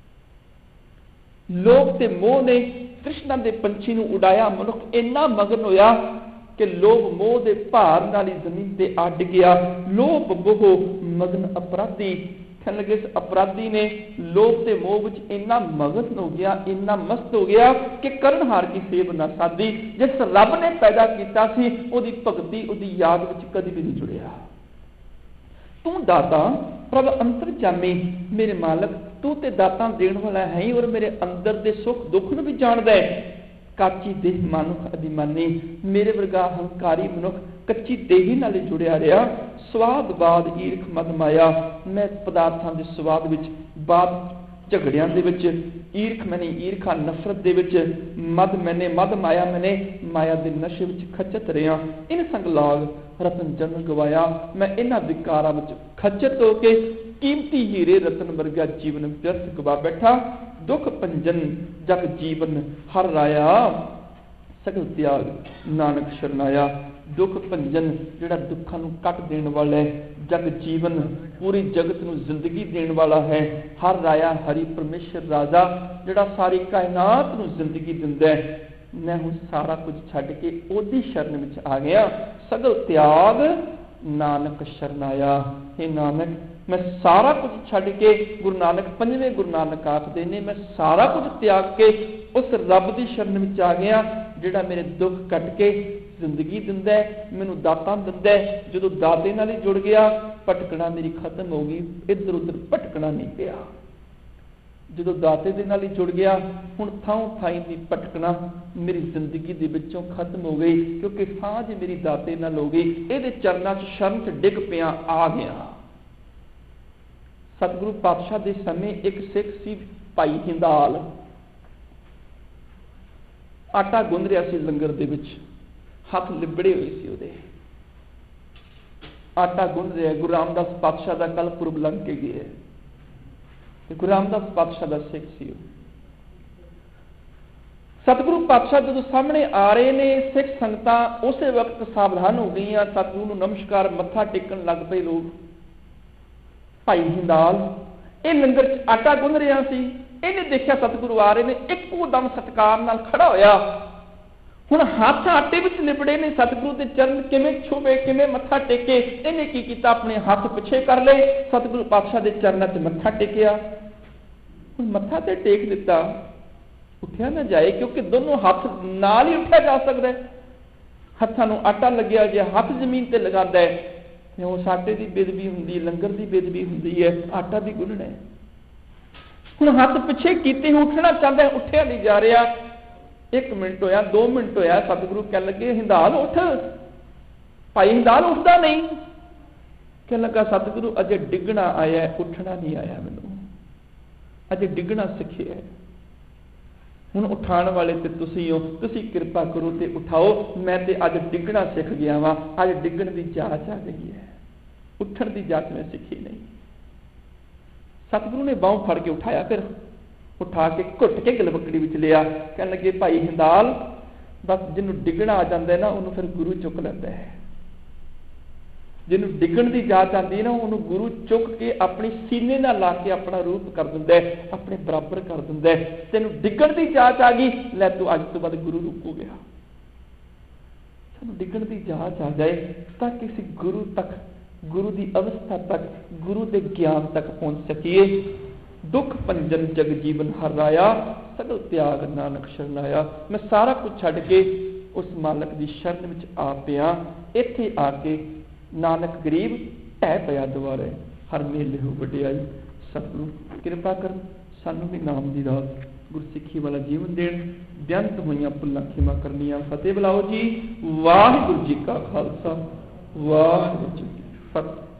लोभ ते मोह ने तृष्णा दे पंछी नूं उड़ाया, मनुख इन्ना मगन होया कि लोभ मोह दे भार नाल ही जमीन ते अड गया। लोभ मोह मगन अपराधी, लगे इस अपराधी ने लोभ ते मोह विच इन्ना मगन हो गया, इन्ना मस्त हो गया कि करनहार की सेव ना साधी। जिस रब ने पैदा किया सी, उहदी भगती उहदी याद विच कदी भी नहीं जुड़िया। तू दाता प्रभ अंतरजामी, मेरे मालक तू ते दाता देण वाला है ही, और मेरे अंदर दे सुख दुख नूं भी जानदा है। काची देह मनुख अभिमानी, मेरे वर्गा हंकारी मनुख कच्ची देही नाल जुड़िया रहा। स्वाद बाद ईर्ख मद माया, मैं पदार्थां दे स्वाद विच, बाद झगड़ियां दे विच, ईर्ख मैंने ईर्खा नफरत दे विच, मद मैंने मद माया मैंने माया दे नशे विच खचत रहा। इन संग लाग रतन जन गवाया, मैं इन्हां विकारां विच खचत हो के कीमती हीरे रतन वर्गा जीवन व्यर्थ गवा बैठा। दुख पंजन जग जीवन हर राया, सगल त्याग नानक शरनाया। दुख भंजन जिहड़ा दुखां नूं कट देण वाला है, जग जीवन पूरी जगत नूं जिंदगी देण वाला है। हर राया हरि परमेश्वर राजा, जिहड़ा सारी कायनात नूं जिंदगी दिंदा है। मैं हुण सारा कुछ छड्ड के ओदी शरण विच आ गया। सगल त्याग नानक शरनाया। हे नानक, मैं सारा कुछ छड्ड के, गुरु नानक पंजवें गुरु नानक आखदे ने, मैं सारा कुछ त्याग के उस रब दी शरण विच आ गया, जिहड़ा मेरे दुख कट के जिंदगी दिंदा है, मैनू दातां दिंदा है। जदों दाते नाल ही जुड़ गया, भटकना मेरी खत्म हो गई, इधर उधर भटकना नहीं पिया। जदों दाते दे नाल ही जुड़ गया, हुण थां थाई दी भटकना मेरी जिंदगी दे विचों खत्म हो गई, क्योंकि साझ मेरी दाते नाल हो गई। इहदे चरनां 'च शरण 'च डिग पिया, आ गया। सतगुरु पातशाह के समय एक सिख सी भाई हिंदाल, आटा गुंद रहा सी लंगर दे विच, हथ लिबड़े हुए सी उहदे, आटा गुंद रहा। गुरु रामदास पातशाह का कल पुरब लंघ के गए, गुरु रामदास पातशाह का सिख सी। सतगुरु पातशाह जो सामने आ रहे ने, सिख संगतां उस वक्त सावधान हो गई। सतगुरु नूं नमस्कार मत्था टेकन लग पे लोग। भाई हिंदाल ये लंगर च आटा गुंद रहा सी, इन्हें देखा सतगुरु आ रहे ने, इक्को दम सत्कार नाल खड़ा होया। हुण हाथ आटे विच लिबड़े ने, सतगुरु के चरण किवें छुवे, किवें मत्था टेके। इन्हें की कीता, अपने हाथ पिछे कर ले, सतगुरु पातशाह के चरणों च मत्था टेकिया। हुण मत्था ते टेक दिता, उठिया ना जाए, क्योंकि दोनों हाथ नाल ही उठिया जा सकता है। हत्थां नूं आटा लग्या, जे हाथ जमीन ते लगांदा है उस आटे की बेदबी हुंदी, लंगर की बेदबी हुंदी है, आटा भी गुनना है। हुण हाथ पिछे कीते उठना चाहता है, उठिया नहीं जा रहा। 1 मिनट होया, 2 मिनट होया, सतगुरु कह लगे हिंदाल उठ। भाई हिंदाल उठदा नहीं, कह लगा सतगुरु अजे डिगना आया, उठना नहीं आया, मैनूं अजे डिगना सिखिया है। हुण उठाण वाले ते तुसीं हो, तुसीं किरपा करो ते उठाओ। मैं ते अज डिगना सीख गया वां, अज डिगण की जाच आ गई है, उठण की जाच मैं सीखी नहीं। सतगुरु ने बाहों फड़ के उठाया, फिर उठा के घुट के गलबकड़ी विच लिया। कहण लगे भाई हिंदाल, बस जिन्हों डिगना आ जाता है ना, उन्होंने फिर गुरु चुक लैंदा है। जिन्हों डिगण की जाच आती है ना, उन्होंने गुरु चुक के अपनी सीने नाल ला के अपना रूप कर दिंदा है, अपने बराबर कर दिंदा है। तेनों डिगण की जाच आ गई, लै तू अज तो बाद गुरु रूप हो गया। सानूं डिगण की जाच आ जाए तां किसी गुरु तक, गुरु की अवस्था तक, गुरु के ज्ञान तक पहुँच सकीए। दुख भंजन जग जीवन हराया, सगल त्याग नानक शरणाया। मैं सारा कुछ छड्ड के उस मालक की शरण में आ पिया। इत्थे आके नानक गरीब ढह पिया दुआरे, हर मेले हो वडियाई। सतगुरु किरपा कर सानू भी नाम की रात गुरसिੱਖੀ वाला जीवन देण। बेअंत होईयां भुल्लां खिमा करनियां। फतेह बुलाओ जी। वाहिगुरू जी का खालसा, वाहिगुरू जी की फतेह।